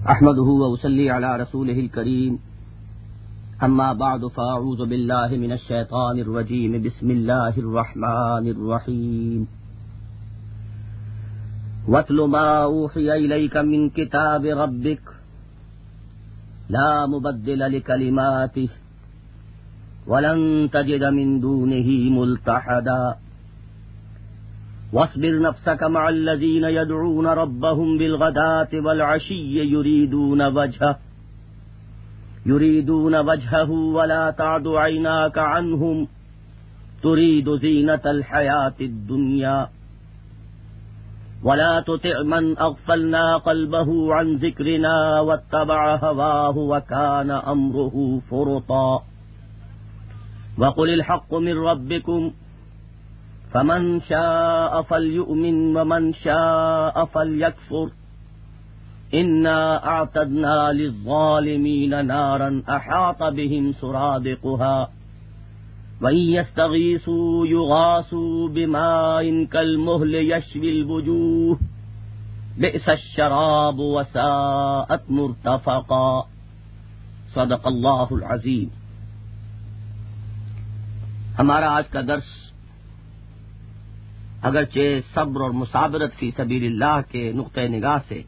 احمدہ واصلی علی رسولہ الکریم اما بعد فاعوذ باللہ من الشیطان الرجیم بسم اللہ الرحمن الرحیم واتل ما اوحی الیک من کتاب ربک لا مبدل لکلماتہ ولن تجد من دونہ ملتحدا واصبر نفسك مع الذين يدعون ربهم بالغداة والعشي يريدون وجهه ولا تعد عيناك عنهم تريد زينة الحياة الدنيا ولا تطع من أغفلنا قلبه عن ذكرنا واتبع هواه وكان أمره فرطا وقل الحق من ربكم فمن شاء فليؤمن ومن شاء فليكفر إنا أعتدنا للظالمين نارا أحاط بهم سرادقها وإن يستغيثوا يغاثوا بماء كالمهل يشوي الوجوه بئس الشراب وساءت مرتفقا صدق اللہ العظیم۔ ہمارا آج کا درس اگرچہ صبر اور مثابرت فی سبیل اللہ کے نقطہ نگاہ سے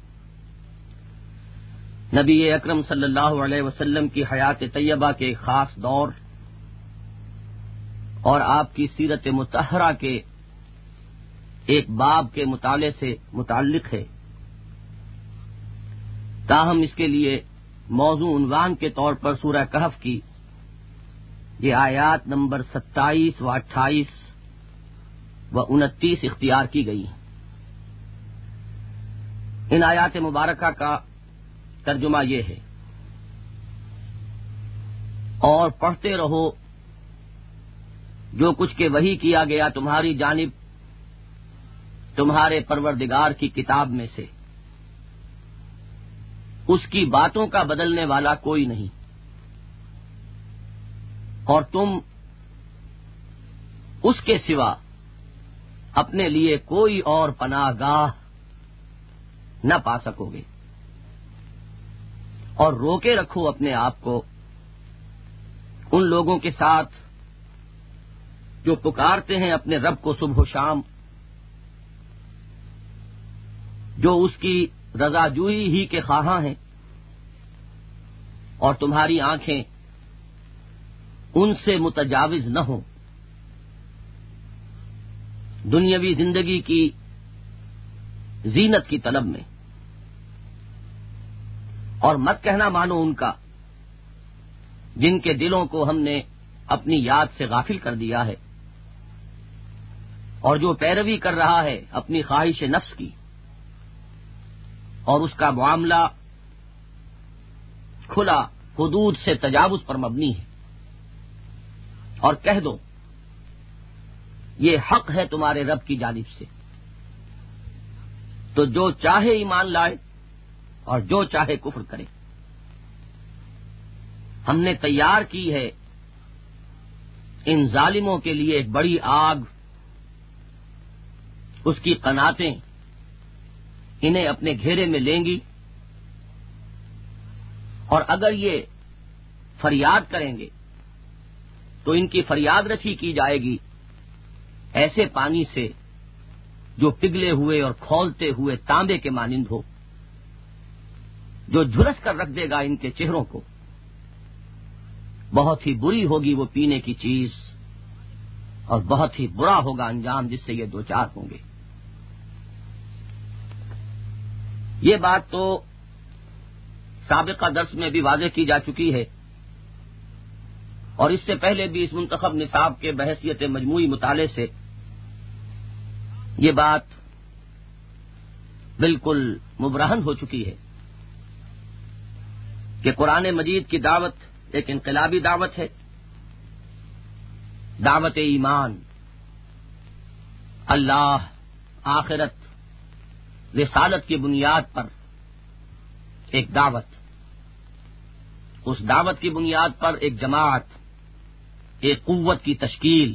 نبی اکرم صلی اللہ علیہ وسلم کی حیات طیبہ کے خاص دور اور آپ کی سیرت مطہرہ کے ایک باب کے مطالعے سے متعلق ہے، تاہم اس کے لیے موضوع عنوان کے طور پر سورہ کہف کی یہ آیات نمبر 27 و 28 و 29 اختیار کی گئی ہیں۔ ان آیات مبارکہ کا ترجمہ یہ ہے: اور پڑھتے رہو جو کچھ کہ وحی کیا گیا تمہاری جانب تمہارے پروردگار کی کتاب میں سے، اس کی باتوں کا بدلنے والا کوئی نہیں، اور تم اس کے سوا اپنے لیے کوئی اور پناہ گاہ نہ پا سکو گے، اور روکے رکھو اپنے آپ کو ان لوگوں کے ساتھ جو پکارتے ہیں اپنے رب کو صبح و شام، جو اس کی رضا جوئی ہی کے خواہاں ہیں، اور تمہاری آنکھیں ان سے متجاوز نہ ہوں دنیاوی زندگی کی زینت کی طلب میں، اور مت کہنا مانو ان کا جن کے دلوں کو ہم نے اپنی یاد سے غافل کر دیا ہے، اور جو پیروی کر رہا ہے اپنی خواہش نفس کی، اور اس کا معاملہ کھلا حدود سے تجاوز پر مبنی ہے۔ اور کہہ دو یہ حق ہے تمہارے رب کی جانب سے، تو جو چاہے ایمان لائے اور جو چاہے کفر کرے۔ ہم نے تیار کی ہے ان ظالموں کے لیے ایک بڑی آگ، اس کی قناتیں انہیں اپنے گھیرے میں لیں گی، اور اگر یہ فریاد کریں گے تو ان کی فریاد رسی کی جائے گی ایسے پانی سے جو پگھلے ہوئے اور کھولتے ہوئے تانبے کے مانند ہو، جو جھلس کر رکھ دے گا ان کے چہروں کو۔ بہت ہی بری ہوگی وہ پینے کی چیز، اور بہت ہی برا ہوگا انجام جس سے یہ دوچار ہوں گے۔ یہ بات تو سابقہ درس میں بھی واضح کی جا چکی ہے، اور اس سے پہلے بھی اس منتخب نصاب کے بحیثیت مجموعی مطالعے سے یہ بات بالکل مبرہن ہو چکی ہے کہ قرآن مجید کی دعوت ایک انقلابی دعوت ہے، دعوت ایمان، اللہ، آخرت، رسالت کی بنیاد پر ایک دعوت، اس دعوت کی بنیاد پر ایک جماعت، ایک قوت کی تشکیل،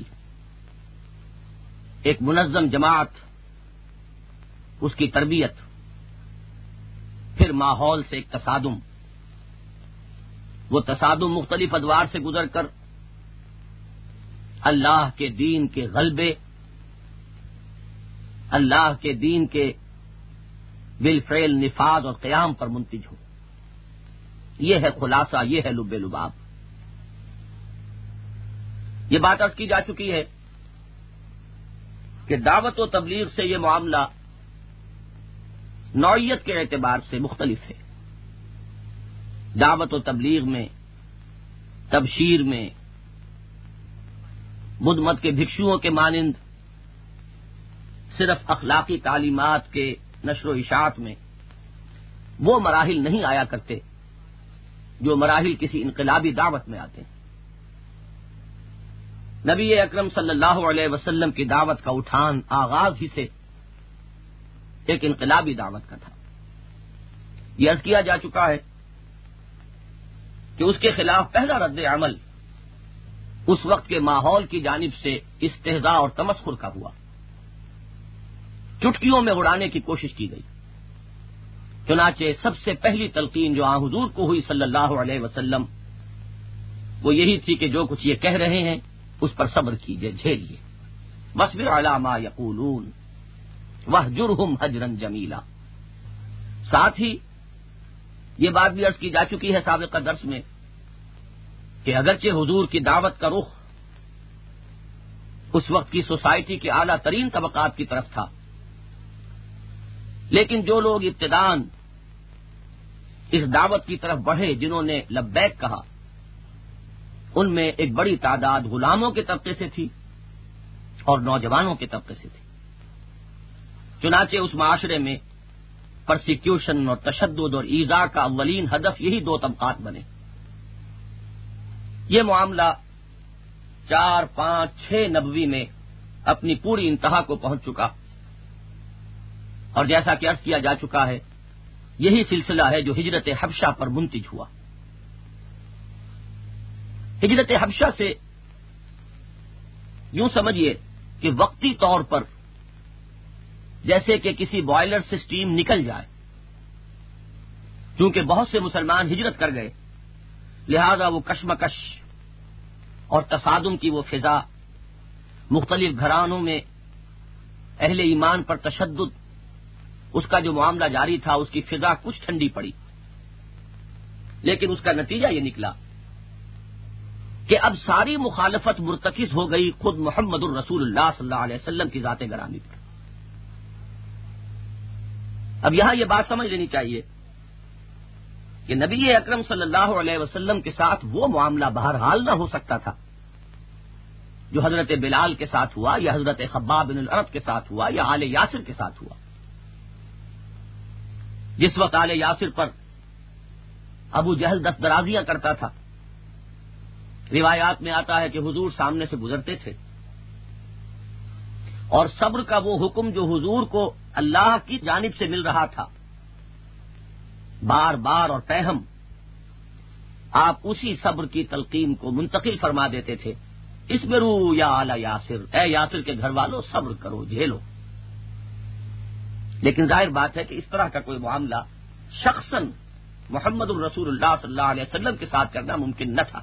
ایک منظم جماعت، اس کی تربیت، پھر ماحول سے ایک تصادم، وہ تصادم مختلف ادوار سے گزر کر اللہ کے دین کے غلبے، اللہ کے دین کے بالفعل نفاذ اور قیام پر منتج ہو۔ یہ ہے خلاصہ، یہ ہے لب لباب۔ یہ بات عرض کی جا چکی ہے کہ دعوت و تبلیغ سے یہ معاملہ نوعیت کے اعتبار سے مختلف ہے۔ دعوت و تبلیغ میں، تبشیر میں، بدھ مت کے بھکشوؤں کے مانند صرف اخلاقی تعلیمات کے نشر و اشاعت میں وہ مراحل نہیں آیا کرتے جو مراحل کسی انقلابی دعوت میں آتے ہیں۔ نبی اکرم صلی اللہ علیہ وسلم کی دعوت کا اٹھان آغاز ہی سے ایک انقلابی دعوت کا تھا۔ یہ عرض کیا جا چکا ہے کہ اس کے خلاف پہلا رد عمل اس وقت کے ماحول کی جانب سے استہزاء اور تمسخر کا ہوا، چٹکیوں میں اڑانے کی کوشش کی گئی۔ چنانچہ سب سے پہلی تلقین جو حضور کو ہوئی صلی اللہ علیہ وسلم وہ یہی تھی کہ جو کچھ یہ کہہ رہے ہیں اس پر صبر کیجئے، جھیلیے۔ وَاصْبِرْ عَلَىٰ مَا يَقُولُونَ وَاهْجُرْهُمْ هَجْرًا جَمِيلًا۔ ساتھ ہی یہ بات بھی عرض کی جا چکی ہے سابقہ درس میں کہ اگرچہ حضور کی دعوت کا رخ اس وقت کی سوسائٹی کے اعلیٰ ترین طبقات کی طرف تھا، لیکن جو لوگ ابتداءً اس دعوت کی طرف بڑھے، جنہوں نے لبیک کہا، ان میں ایک بڑی تعداد غلاموں کے طبقے سے تھی اور نوجوانوں کے طبقے سے تھی۔ چنانچہ اس معاشرے میں پرسیکیوشن اور تشدد اور ایذاء کا اولین ہدف یہی دو طبقات بنے۔ یہ معاملہ 4، 5، 6 نبوی میں اپنی پوری انتہا کو پہنچ چکا، اور جیسا کہ عرض کیا جا چکا ہے یہی سلسلہ ہے جو ہجرت حبشہ پر منتج ہوا۔ ہجرت حبشہ سے یوں سمجھیے کہ وقتی طور پر جیسے کہ کسی بوائلر سے سٹیم نکل جائے، کیونکہ بہت سے مسلمان ہجرت کر گئے، لہذا وہ کشمکش اور تصادم کی وہ فضا، مختلف گھرانوں میں اہل ایمان پر تشدد، اس کا جو معاملہ جاری تھا، اس کی فضا کچھ ٹھنڈی پڑی، لیکن اس کا نتیجہ یہ نکلا کہ اب ساری مخالفت مرتکز ہو گئی خود محمد الرسول اللہ صلی اللہ علیہ وسلم کی ذات گرامی پر۔ اب یہاں یہ بات سمجھ لینی چاہیے کہ نبی اکرم صلی اللہ علیہ وسلم کے ساتھ وہ معاملہ بہرحال نہ ہو سکتا تھا جو حضرت بلال کے ساتھ ہوا، یا حضرت خباب بن الارت کے ساتھ ہوا، یا آل یاسر کے ساتھ ہوا۔ جس وقت آل یاسر پر ابو جہل دست درازیاں کرتا تھا، روایات میں آتا ہے کہ حضور سامنے سے گزرتے تھے، اور صبر کا وہ حکم جو حضور کو اللہ کی جانب سے مل رہا تھا، بار بار اور پیہم آپ اسی صبر کی تلقین کو منتقل فرما دیتے تھے، اصبروا یا آل یاسر، اے یاسر کے گھر والوں صبر کرو، جھیلو۔ لیکن ظاہر بات ہے کہ اس طرح کا کوئی معاملہ شخصاً محمد الرسول اللہ صلی اللہ علیہ وسلم کے ساتھ کرنا ممکن نہ تھا۔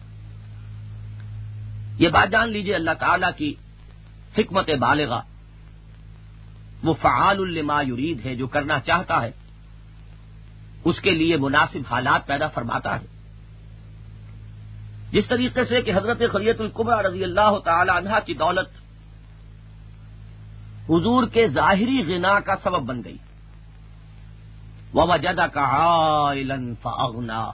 یہ بات جان لیجئے، اللہ تعالی کی حکمت بالغہ، وہ فعال لما یرید ہے، جو کرنا چاہتا ہے اس کے لیے مناسب حالات پیدا فرماتا ہے۔ جس طریقے سے کہ حضرت خدیجہ الکبریٰ رضی اللہ تعالی عنہا کی دولت حضور کے ظاہری غنا کا سبب بن گئی، وَوَجَدَكَ عَائِلًا فَأَغْنَىٰ،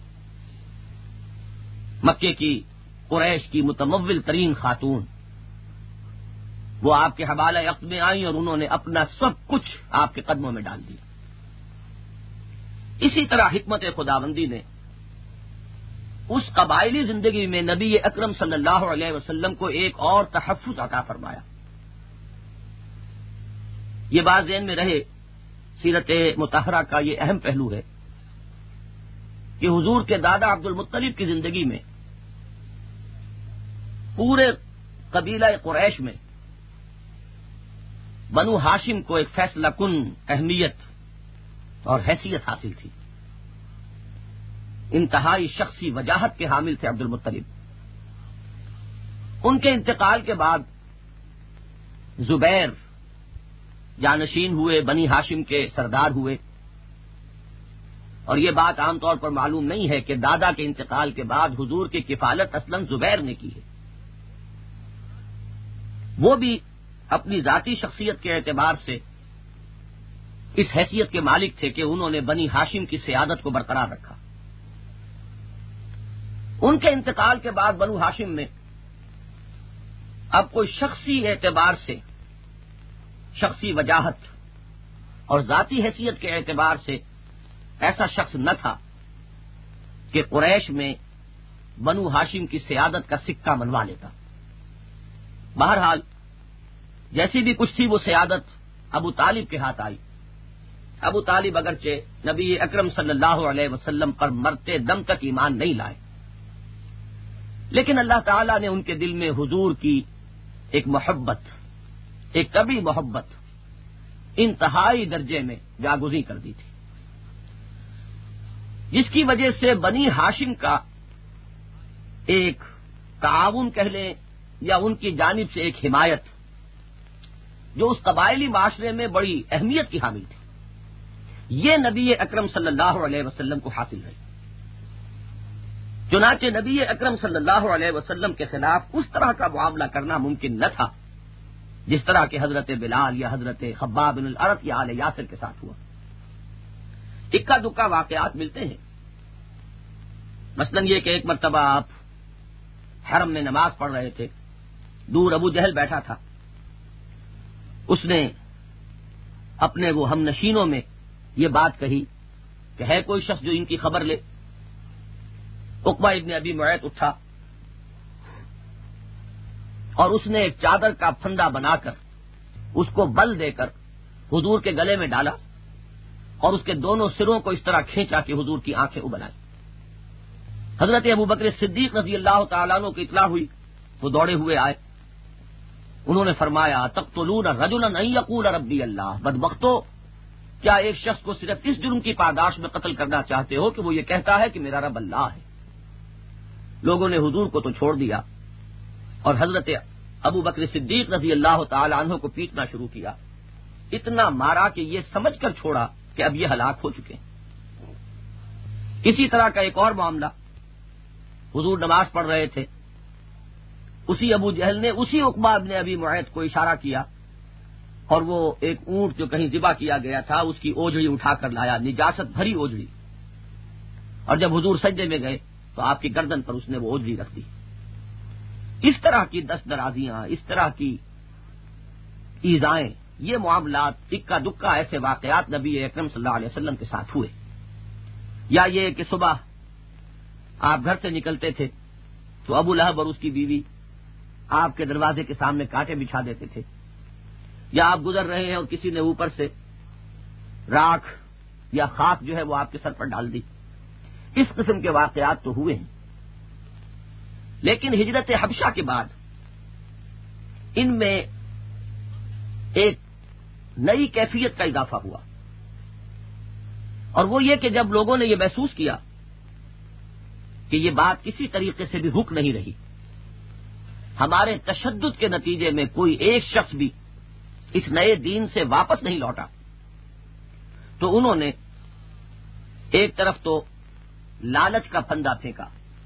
مکے کی قریش کی متمول ترین خاتون، وہ آپ کے حوالہ عقد میں آئیں اور انہوں نے اپنا سب کچھ آپ کے قدموں میں ڈال دیا۔ اسی طرح حکمت خداوندی نے اس قبائلی زندگی میں نبی اکرم صلی اللہ علیہ وسلم کو ایک اور تحفظ عطا فرمایا۔ یہ بات ذہن میں رہے، سیرت مطہرہ کا یہ اہم پہلو ہے کہ حضور کے دادا عبد المطلب کی زندگی میں پورے قبیلہ قریش میں بنو ہاشم کو ایک فیصلہ کن اہمیت اور حیثیت حاصل تھی. انتہائی شخصی وجاہت کے حامل تھے عبد المطلب. ان کے انتقال کے بعد زبیر جانشین ہوئے، بنی ہاشم کے سردار ہوئے. اور یہ بات عام طور پر معلوم نہیں ہے کہ دادا کے انتقال کے بعد حضور کی کفالت اصلاً زبیر نے کی ہے. وہ بھی اپنی ذاتی شخصیت کے اعتبار سے اس حیثیت کے مالک تھے کہ انہوں نے بنی ہاشم کی سیادت کو برقرار رکھا. ان کے انتقال کے بعد بنو ہاشم میں اب کوئی شخصی اعتبار سے، شخصی وجاہت اور ذاتی حیثیت کے اعتبار سے ایسا شخص نہ تھا کہ قریش میں بنو ہاشم کی سیادت کا سکہ منوا لیتا. بہرحال جیسی بھی کچھ تھی وہ سیادت ابو طالب کے ہاتھ آئی. ابو طالب اگرچہ نبی اکرم صلی اللہ علیہ وسلم پر مرتے دم تک ایمان نہیں لائے، لیکن اللہ تعالی نے ان کے دل میں حضور کی ایک محبت، ایک طبی محبت انتہائی درجے میں جاگزیں کر دی تھی، جس کی وجہ سے بنی ہاشم کا ایک تعاون کہہ لیں یا ان کی جانب سے ایک حمایت جو اس قبائلی معاشرے میں بڑی اہمیت کی حامل تھی، یہ نبی اکرم صلی اللہ علیہ وسلم کو حاصل رہی. چنانچہ نبی اکرم صلی اللہ علیہ وسلم کے خلاف اس طرح کا معاملہ کرنا ممکن نہ تھا جس طرح کہ حضرت بلال یا حضرت خباب بن الارت یا آل یاسر کے ساتھ ہوا. اکا دکا واقعات ملتے ہیں. مثلا یہ کہ ایک مرتبہ آپ حرم میں نماز پڑھ رہے تھے، دور ابو جہل بیٹھا تھا. اس نے اپنے وہ ہم نشینوں میں یہ بات کہی کہ ہے کوئی شخص جو ان کی خبر لے. عقبہ ابن ابی معیط اٹھا اور اس نے ایک چادر کا پھندا بنا کر اس کو بل دے کر حضور کے گلے میں ڈالا اور اس کے دونوں سروں کو اس طرح کھینچا کہ حضور کی آنکھیں ابل آئیں. حضرت ابو بکر صدیق رضی اللہ تعالیٰ عنہ کو اطلاع ہوئی، وہ دوڑے ہوئے آئے. انہوں نے فرمایا تقتلون رجلا ان یقول ربی اللہ، بدبختو کیا ایک شخص کو صرف اس جرم کی پاداش میں قتل کرنا چاہتے ہو کہ وہ یہ کہتا ہے کہ میرا رب اللہ ہے. لوگوں نے حضور کو تو چھوڑ دیا اور حضرت ابو بکر صدیق رضی اللہ تعالی عنہ کو پیٹنا شروع کیا. اتنا مارا کہ یہ سمجھ کر چھوڑا کہ اب یہ ہلاک ہو چکے. اسی طرح کا ایک اور معاملہ، حضور نماز پڑھ رہے تھے، اسی ابو جہل نے اسی عقبہ ابن ابی معیط کو اشارہ کیا اور وہ ایک اونٹ جو کہیں ذبح کیا گیا تھا اس کی اوجڑی اٹھا کر لایا، نجاست بھری اوجڑی، اور جب حضور سجدے میں گئے تو آپ کی گردن پر اس نے وہ اوجڑی رکھ دی. اس طرح کی دست درازیاں، اس طرح کی ایذائیں، یہ معاملات اکا دکا ایسے واقعات نبی اکرم صلی اللہ علیہ وسلم کے ساتھ ہوئے. یا یہ کہ صبح آپ گھر سے نکلتے تھے تو ابو لہب اور اس کی بیوی آپ کے دروازے کے سامنے کانٹے بچھا دیتے تھے، یا آپ گزر رہے ہیں اور کسی نے اوپر سے راکھ یا خاک جو ہے وہ آپ کے سر پر ڈال دی. اس قسم کے واقعات تو ہوئے ہیں. لیکن ہجرت حبشہ کے بعد ان میں ایک نئی کیفیت کا اضافہ ہوا، اور وہ یہ کہ جب لوگوں نے یہ محسوس کیا کہ یہ بات کسی طریقے سے بھی رک نہیں رہی، ہمارے تشدد کے نتیجے میں کوئی ایک شخص بھی اس نئے دین سے واپس نہیں لوٹا، تو انہوں نے ایک طرف تو لالچ کا پھندا پھینکا.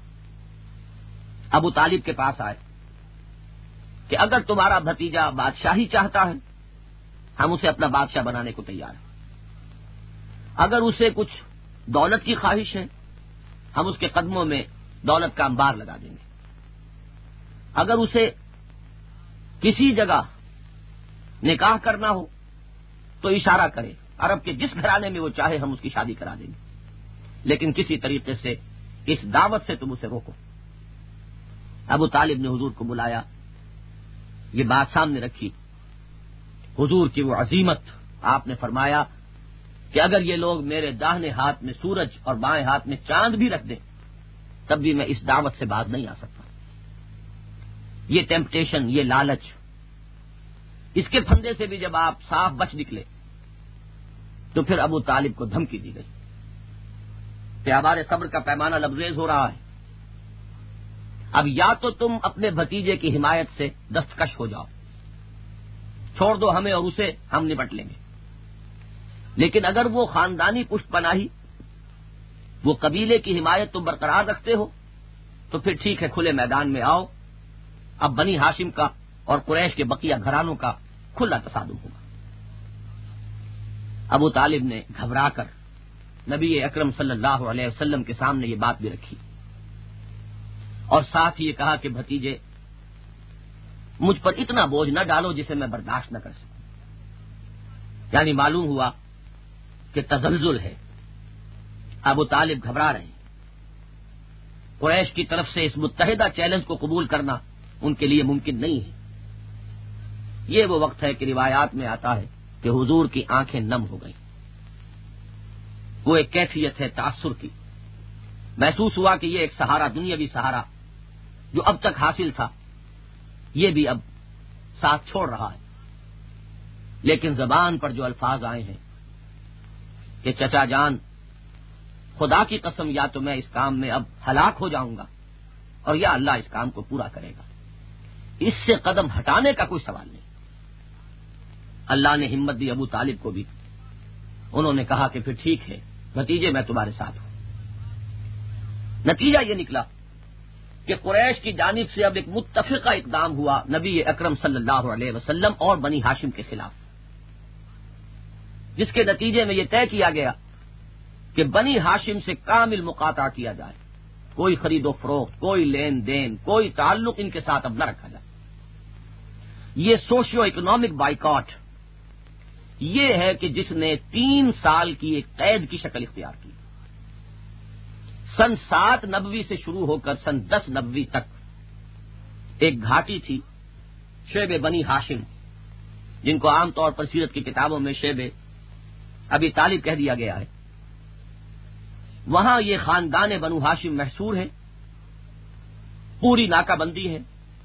ابو طالب کے پاس آئے کہ اگر تمہارا بھتیجا بادشاہی چاہتا ہے ہم اسے اپنا بادشاہ بنانے کو تیار ہیں، اگر اسے کچھ دولت کی خواہش ہے ہم اس کے قدموں میں دولت کا انبار لگا دیں گے، اگر اسے کسی جگہ نکاح کرنا ہو تو اشارہ کرے، عرب کے جس گھرانے میں وہ چاہے ہم اس کی شادی کرا دیں گے، لیکن کسی طریقے سے اس دعوت سے تم اسے روکو. ابو طالب نے حضور کو بلایا، یہ بات سامنے رکھی، حضور کی وہ عظیمت. آپ نے فرمایا کہ اگر یہ لوگ میرے داہنے ہاتھ میں سورج اور بائیں ہاتھ میں چاند بھی رکھ دیں تب بھی میں اس دعوت سے باز نہیں آ سکتا. یہ ٹیمپٹیشن، یہ لالچ، اس کے پھندے سے بھی جب آپ صاف بچ نکلے تو پھر ابو طالب کو دھمکی دی گئی کہ ہمارے صبر کا پیمانہ لبریز ہو رہا ہے، اب یا تو تم اپنے بھتیجے کی حمایت سے دستکش ہو جاؤ، چھوڑ دو ہمیں اور اسے، ہم نپٹ لیں گے، لیکن اگر وہ خاندانی پشت پناہی، وہ قبیلے کی حمایت تم برقرار رکھتے ہو تو پھر ٹھیک ہے، کھلے میدان میں آؤ، اب بنی ہاشم کا اور قریش کے بقیہ گھرانوں کا کھلا تصادم ہوگا۔ ابو طالب نے گھبرا کر نبی اکرم صلی اللہ علیہ وسلم کے سامنے یہ بات بھی رکھی اور ساتھ ہی یہ کہا کہ بھتیجے، مجھ پر اتنا بوجھ نہ ڈالو جسے میں برداشت نہ کر سکوں۔ یعنی معلوم ہوا کہ تزلزل ہے، ابو طالب گھبرا رہے ہیں، قریش کی طرف سے اس متحدہ چیلنج کو قبول کرنا ان کے لیے ممکن نہیں ہے۔ یہ وہ وقت ہے کہ روایات میں آتا ہے کہ حضور کی آنکھیں نم ہو گئیں، وہ ایک کیفیت ہے تاثر کی، محسوس ہوا کہ یہ ایک سہارا، دنیاوی سہارا جو اب تک حاصل تھا یہ بھی اب ساتھ چھوڑ رہا ہے، لیکن زبان پر جو الفاظ آئے ہیں کہ چچا جان، خدا کی قسم یا تو میں اس کام میں اب ہلاک ہو جاؤں گا اور یا اللہ اس کام کو پورا کرے گا، اس سے قدم ہٹانے کا کوئی سوال نہیں۔ اللہ نے ہمت دی ابو طالب کو بھی، انہوں نے کہا کہ پھر ٹھیک ہے بھتیجے، میں تمہارے ساتھ ہوں۔ نتیجہ یہ نکلا کہ قریش کی جانب سے اب ایک متفقہ اقدام ہوا نبی اکرم صلی اللہ علیہ وسلم اور بنی ہاشم کے خلاف، جس کے نتیجے میں یہ طے کیا گیا کہ بنی ہاشم سے کامل مقاطعہ کیا جائے، کوئی خرید و فروخت، کوئی لین دین، کوئی تعلق ان کے ساتھ اب نہ رکھا جائے۔ یہ سوشیو اکنامک بائیکاٹ یہ ہے کہ جس نے 3 سال کی ایک قید کی شکل اختیار کی۔ سن 7 نبوی سے شروع ہو کر سن 10 نبوی تک ایک گھاٹی تھی شیب بنی ہاشم، جن کو عام طور پر سیرت کی کتابوں میں شیب ابی طالب کہہ دیا گیا ہے۔ وہاں یہ خاندان بنو ہاشم محصور ہے، پوری ناکہ بندی ہے،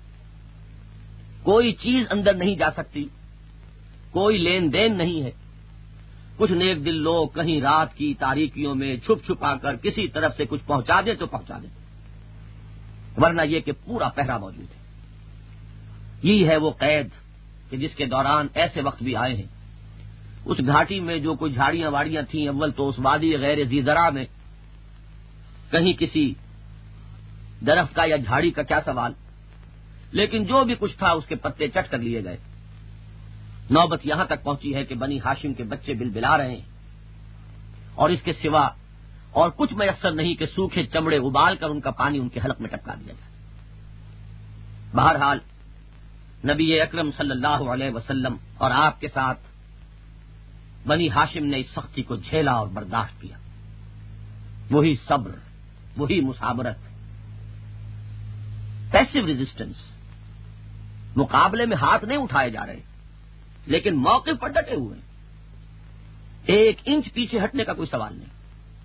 کوئی چیز اندر نہیں جا سکتی، کوئی لین دین نہیں ہے۔ کچھ نیک دل لوگ کہیں رات کی تاریکیوں میں چھپ چھپا کر کسی طرف سے کچھ پہنچا دیں تو پہنچا دیں، ورنہ یہ کہ پورا پہرا موجود ہے۔ یہی ہے وہ قید کہ جس کے دوران ایسے وقت بھی آئے ہیں۔ اس گھاٹی میں جو کوئی جھاڑیاں واڑیاں تھیں، اول تو اس وادی غیر ذی زرع میں کہیں کسی درخت کا یا جھاڑی کا کیا سوال، لیکن جو بھی کچھ تھا اس کے پتے چٹ کر لیے گئے۔ نوبت یہاں تک پہنچی ہے کہ بنی ہاشم کے بچے بلبلا رہے ہیں اور اس کے سوا اور کچھ میسر نہیں کہ سوکھے چمڑے ابال کر ان کا پانی ان کے حلق میں ٹپکا دیا جائے۔ بہرحال نبی اکرم صلی اللہ علیہ وسلم اور آپ کے ساتھ بنی ہاشم نے اس سختی کو جھیلا اور برداشت کیا۔ وہی صبر، وہی مسابرت، پیسو ریزسٹنس، مقابلے میں ہاتھ نہیں اٹھائے جا رہے لیکن موقف پر ڈٹے ہوئے، ایک انچ پیچھے ہٹنے کا کوئی سوال نہیں۔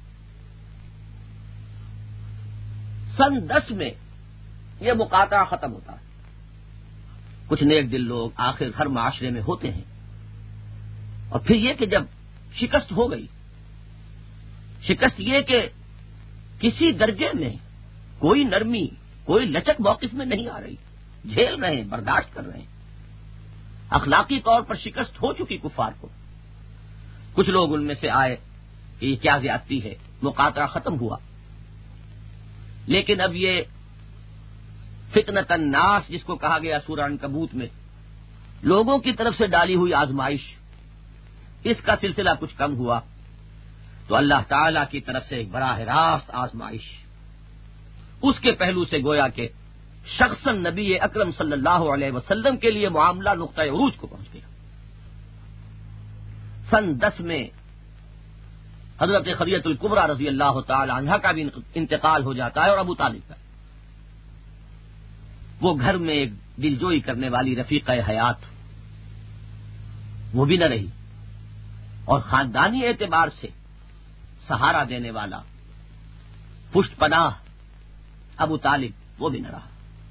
سن 10 میں یہ مقاطعہ ختم ہوتا ہے۔ کچھ نیک دل لوگ آخر ہر معاشرے میں ہوتے ہیں، اور پھر یہ کہ جب شکست ہو گئی، شکست یہ کہ کسی درجے میں کوئی نرمی، کوئی لچک موقف میں نہیں آ رہی، جھیل رہے ہیں، برداشت کر رہے ہیں۔ اخلاقی طور پر شکست ہو چکی کفار کو۔ کچھ لوگ ان میں سے آئے کہ یہ کیا زیادتی ہے، مقاطعہ ختم ہوا، لیکن اب یہ فتنۃ الناس جس کو کہا گیا سورہ عنکبوت میں، لوگوں کی طرف سے ڈالی ہوئی آزمائش، اس کا سلسلہ کچھ کم ہوا تو اللہ تعالی کی طرف سے ایک براہ راست آزمائش، اس کے پہلو سے گویا کہ شخصاً نبی اکرم صلی اللہ علیہ وسلم کے لیے معاملہ نقطۂ عروج کو پہنچ گیا۔ سن 10 میں حضرت خدیجہ الکبریٰ رضی اللہ تعالی عنہا کا بھی انتقال ہو جاتا ہے اور ابو طالب کا۔ وہ گھر میں ایک دلجوئی کرنے والی رفیقہ حیات وہ بھی نہ رہی، اور خاندانی اعتبار سے سہارا دینے والا پشت پناہ ابو طالب وہ بھی نہ رہا۔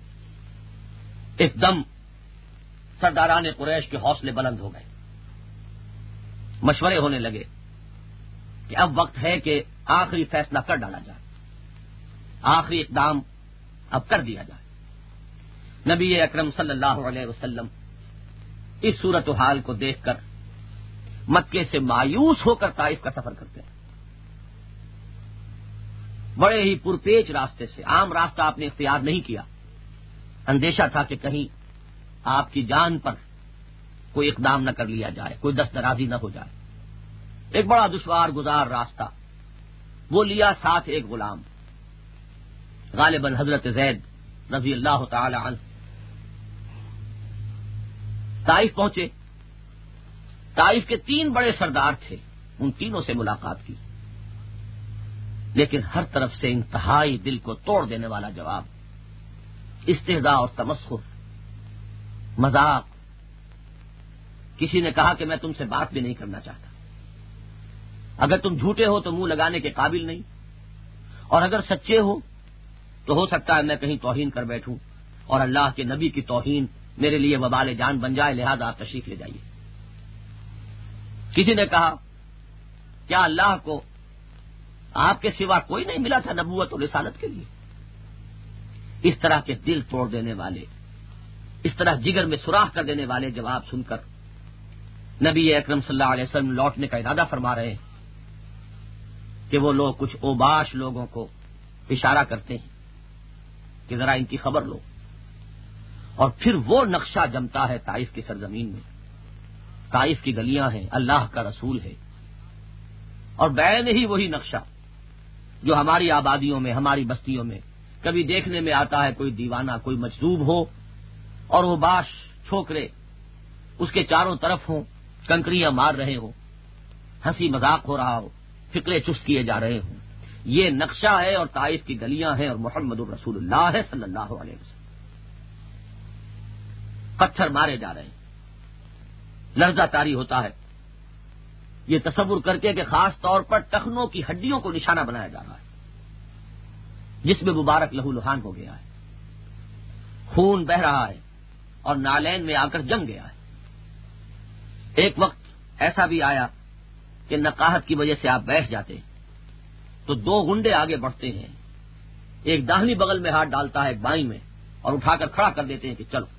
ایک دم سرداران قریش کے حوصلے بلند ہو گئے، مشورے ہونے لگے کہ اب وقت ہے کہ آخری فیصلہ کر ڈالا جائے، آخری اقدام اب کر دیا جائے۔ نبی اکرم صلی اللہ علیہ وسلم اس صورتحال کو دیکھ کر مکے سے مایوس ہو کر طائف کا سفر کرتے ہیں۔ بڑے ہی پرپیچ راستے سے، عام راستہ آپ نے اختیار نہیں کیا، اندیشہ تھا کہ کہیں آپ کی جان پر کوئی اقدام نہ کر لیا جائے، کوئی دست درازی نہ ہو جائے۔ ایک بڑا دشوار گزار راستہ وہ لیا، ساتھ ایک غلام، غالباً حضرت زید رضی اللہ تعالی عنہ۔ طائف پہنچے، طائف کے 3 بڑے سردار تھے، ان تینوں سے ملاقات کی، لیکن ہر طرف سے انتہائی دل کو توڑ دینے والا جواب، استہزاء اور تمسخر، مذاق۔ کسی نے کہا کہ میں تم سے بات بھی نہیں کرنا چاہتا، اگر تم جھوٹے ہو تو منہ لگانے کے قابل نہیں، اور اگر سچے ہو تو ہو سکتا ہے میں کہیں توہین کر بیٹھوں، اور اللہ کے نبی کی توہین میرے لیے وبال جان بن جائے، لہذا آپ تشریف لے جائیے۔ کسی نے کہا کیا اللہ کو آپ کے سوا کوئی نہیں ملا تھا نبوت اور رسالت کے لیے؟ اس طرح کے دل توڑ دینے والے، اس طرح جگر میں سوراخ کر دینے والے جواب سن کر نبی اکرم صلی اللہ علیہ وسلم لوٹنے کا ارادہ فرما رہے ہیں کہ وہ لوگ کچھ اوباش لوگوں کو اشارہ کرتے ہیں کہ ذرا ان کی خبر لو، اور پھر وہ نقشہ جمتا ہے طائف کی سرزمین میں۔ طائف کی گلیاں ہیں، اللہ کا رسول ہے، اور بعین ہی وہی نقشہ جو ہماری آبادیوں میں، ہماری بستیوں میں کبھی دیکھنے میں آتا ہے۔ کوئی دیوانہ، کوئی مجذوب ہو اور وہ باش چھوکرے اس کے چاروں طرف ہوں، کنکریاں مار رہے ہوں، ہنسی مذاق ہو رہا ہو، فکرے چست کیے جا رہے ہوں، یہ نقشہ ہے، اور طائف کی گلیاں ہیں، اور محمد الرسول اللہ ہے صلی اللہ علیہ وسلم۔ پتھر مارے جا رہے ہیں، لرزہ طاری ہوتا ہے یہ تصور کر کے کہ خاص طور پر ٹخنوں کی ہڈیوں کو نشانہ بنایا جا رہا ہے، جس میں مبارک لہو لہان ہو گیا ہے، خون بہ رہا ہے، اور نالین میں آ کر جم گیا ہے۔ ایک وقت ایسا بھی آیا کہ نقاہت کی وجہ سے آپ بیٹھ جاتے تو 2 گنڈے آگے بڑھتے ہیں، ایک داہنی بغل میں ہاتھ ڈالتا ہے، ایک بائیں میں، اور اٹھا کر کھڑا کر دیتے ہیں کہ چلو۔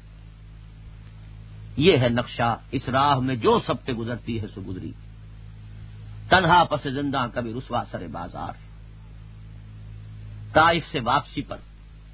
یہ ہے نقشہ، اس راہ میں جو سب پہ گزرتی ہے سو گزری، تنہا پس زندہ کبھی رسوا سر بازار۔ طائف سے واپسی پر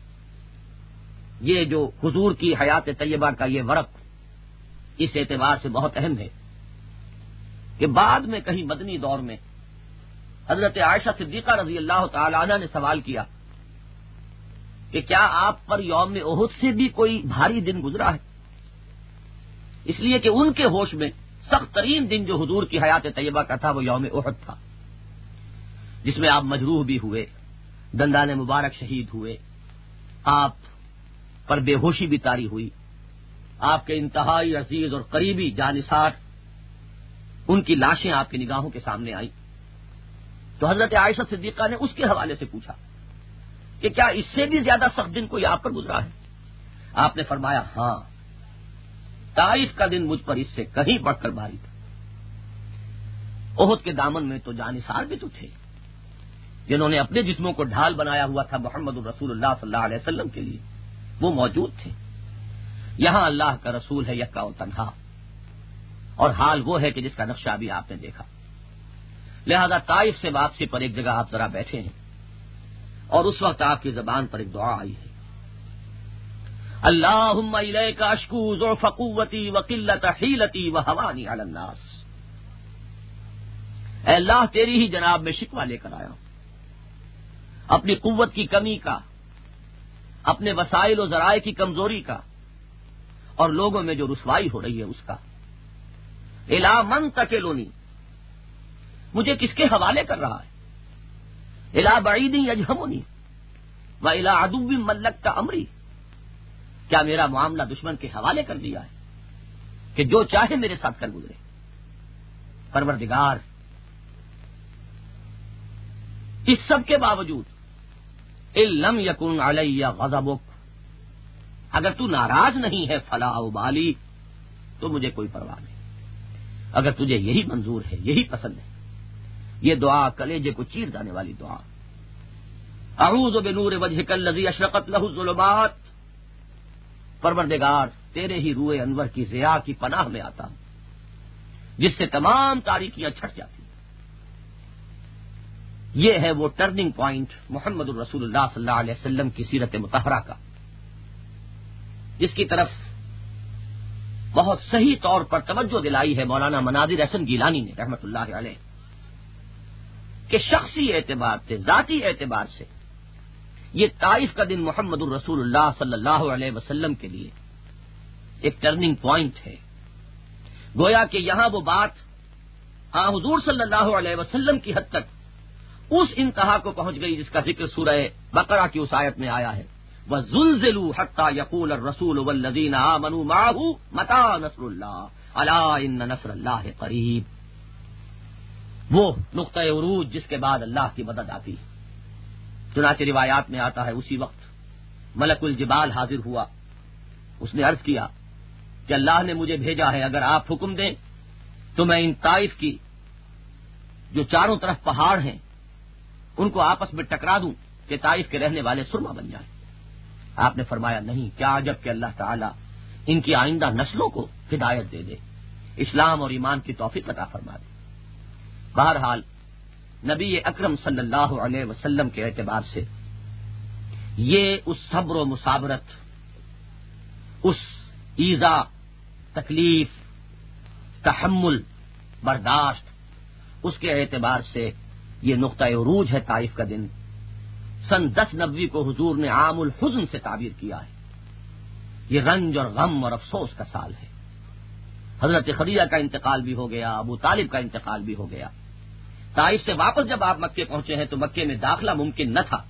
یہ جو حضور کی حیات طیبہ کا یہ ورق اس اعتبار سے بہت اہم ہے کہ بعد میں کہیں مدنی دور میں حضرت عائشہ صدیقہ رضی اللہ تعالی عنہ نے سوال کیا کہ کیا آپ پر یوم احد سے بھی کوئی بھاری دن گزرا ہے؟ اس لیے کہ ان کے ہوش میں سخت ترین دن جو حضور کی حیات طیبہ کا تھا وہ یوم احد تھا، جس میں آپ مجروح بھی ہوئے، دندان مبارک شہید ہوئے، آپ پر بے ہوشی بھی طاری ہوئی، آپ کے انتہائی عزیز اور قریبی جانثار ان کی لاشیں آپ کی نگاہوں کے سامنے آئیں۔ تو حضرت عائشہ صدیقہ نے اس کے حوالے سے پوچھا کہ کیا اس سے بھی زیادہ سخت دن کوئی آپ پر گزرا ہے؟ آپ نے فرمایا ہاں، طائف کا دن مجھ پر اس سے کہیں بڑھ کر بھاری تھا۔ احد کے دامن میں تو جانثار بھی تو تھے جنہوں نے اپنے جسموں کو ڈھال بنایا ہوا تھا محمد الرسول اللہ صلی اللہ علیہ وسلم کے لیے، وہ موجود تھے۔ یہاں اللہ کا رسول ہے یکا و تنہا، اور حال وہ ہے کہ جس کا نقشہ بھی آپ نے دیکھا۔ لہذا طائف سے واپسی پر ایک جگہ آپ ذرا بیٹھے ہیں، اور اس وقت آپ کی زبان پر ایک دعا آئی ہے، اللہم الیک اشکو ضعف قوتی وقلت حیلتی وہوانی علی الناس۔ اے اللہ، تیری ہی جناب میں شکوہ لے کر آیا ہوں، اپنی قوت کی کمی کا، اپنے وسائل و ذرائع کی کمزوری کا، اور لوگوں میں جو رسوائی ہو رہی ہے اس کا۔ الی من تکلنی، مجھے کس کے حوالے کر رہا ہے؟ الی بعید یجہمنی و الی عدو ملکت امری، کیا میرا معاملہ دشمن کے حوالے کر دیا ہے کہ جو چاہے میرے ساتھ کر گزرے؟ پروردگار، اس سب کے باوجود ان لم یکن علی غضبک، اگر تو ناراض نہیں ہے فلا ابالی، تو مجھے کوئی پرواہ نہیں۔ اگر تجھے یہی منظور ہے، یہی پسند ہے، یہ دعا کلیجے کو چیر جانے والی دعا. اعوذ بنور وجهک الذی اشرقت له الظلمات، پروردگار تیرے ہی روئے انور کی ضیاء کی پناہ میں آتا ہوں جس سے تمام تاریکیاں چھٹ جاتی ہیں. یہ ہے وہ ٹرننگ پوائنٹ محمد الرسول اللہ صلی اللہ علیہ وسلم کی سیرت مطہرہ کا، جس کی طرف بہت صحیح طور پر توجہ دلائی ہے مولانا مناظر احسن گیلانی نے رحمت اللہ علیہ، کہ شخصی اعتبار سے، ذاتی اعتبار سے یہ طائف کا دن محمد الرسول اللہ صلی اللہ علیہ وسلم کے لیے ایک ٹرننگ پوائنٹ ہے. گویا کہ یہاں وہ بات حضور صلی اللہ علیہ وسلم کی حد تک اس انتہا کو پہنچ گئی جس کا ذکر سورہ بقرہ کی اس آیت میں آیا ہے، وَزُلْزِلُوا حَتَّى يَقُولَ الرَّسُولُ وَالَّذِينَ آمَنُوا مَعَهُ مَتَىٰ نَصْرُ اللَّهِ أَلَا إِنَّ نَصْرَ اللَّهِ قَرِيبٌ. وہ نقطہ عروج جس کے بعد اللہ کی مدد آتی ہے. چنانچہ روایات میں آتا ہے اسی وقت ملک الجبال حاضر ہوا، اس نے عرض کیا کہ اللہ نے مجھے بھیجا ہے، اگر آپ حکم دیں تو میں ان طائف کی جو چاروں طرف پہاڑ ہیں ان کو آپس میں ٹکرا دوں کہ طائف کے رہنے والے سرما بن جائیں. آپ نے فرمایا نہیں، کیا عجب کہ اللہ تعالیٰ ان کی آئندہ نسلوں کو ہدایت دے دے، اسلام اور ایمان کی توفیق عطا فرما دے. بہرحال نبی اکرم صلی اللہ علیہ وسلم کے اعتبار سے یہ اس صبر و مصابرت، اس ایذا، تکلیف، تحمل، برداشت، اس کے اعتبار سے یہ نقطہ عروج ہے طائف کا دن. سن 10 نبوی کو حضور نے عام الحزن سے تعبیر کیا ہے. یہ رنج اور غم اور افسوس کا سال ہے. حضرت خدیجہ کا انتقال بھی ہو گیا، ابو طالب کا انتقال بھی ہو گیا. طائف سے واپس جب آپ مکے پہنچے ہیں تو مکے میں داخلہ ممکن نہ تھا.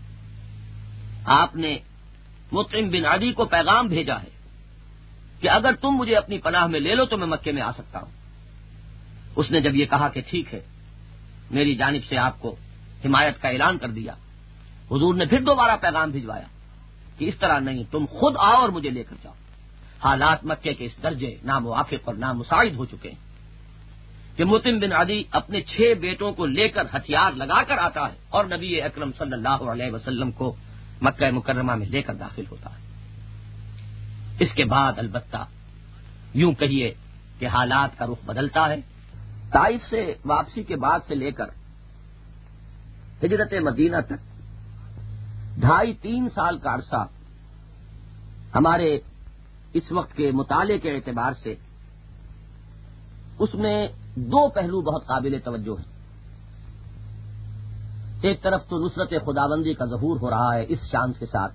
آپ نے مطعم بن عدی کو پیغام بھیجا ہے کہ اگر تم مجھے اپنی پناہ میں لے لو تو میں مکے میں آ سکتا ہوں. اس نے جب یہ کہا کہ ٹھیک ہے، میری جانب سے آپ کو حمایت کا اعلان کر دیا، حضور نے پھر دوبارہ پیغام بھجوایا کہ اس طرح نہیں، تم خود آؤ اور مجھے لے کر جاؤ. حالات مکے کے اس درجے ناموافق اور نامساعد ہو چکے ہیں کہ مطعم بن عدی اپنے 6 بیٹوں کو لے کر ہتھیار لگا کر آتا ہے اور نبی اکرم صلی اللہ علیہ وسلم کو مکہ مکرمہ میں لے کر داخل ہوتا ہے. اس کے بعد البتہ یوں کہیے کہ حالات کا رخ بدلتا ہے. طائف سے واپسی کے بعد سے لے کر ہجرت مدینہ تک 2.5-3 سال کا عرصہ ہمارے اس وقت کے مطالعے کے اعتبار سے اس میں 2 پہلو بہت قابل توجہ ہیں. ایک طرف تو نصرت خداوندی کا ظہور ہو رہا ہے اس شان کے ساتھ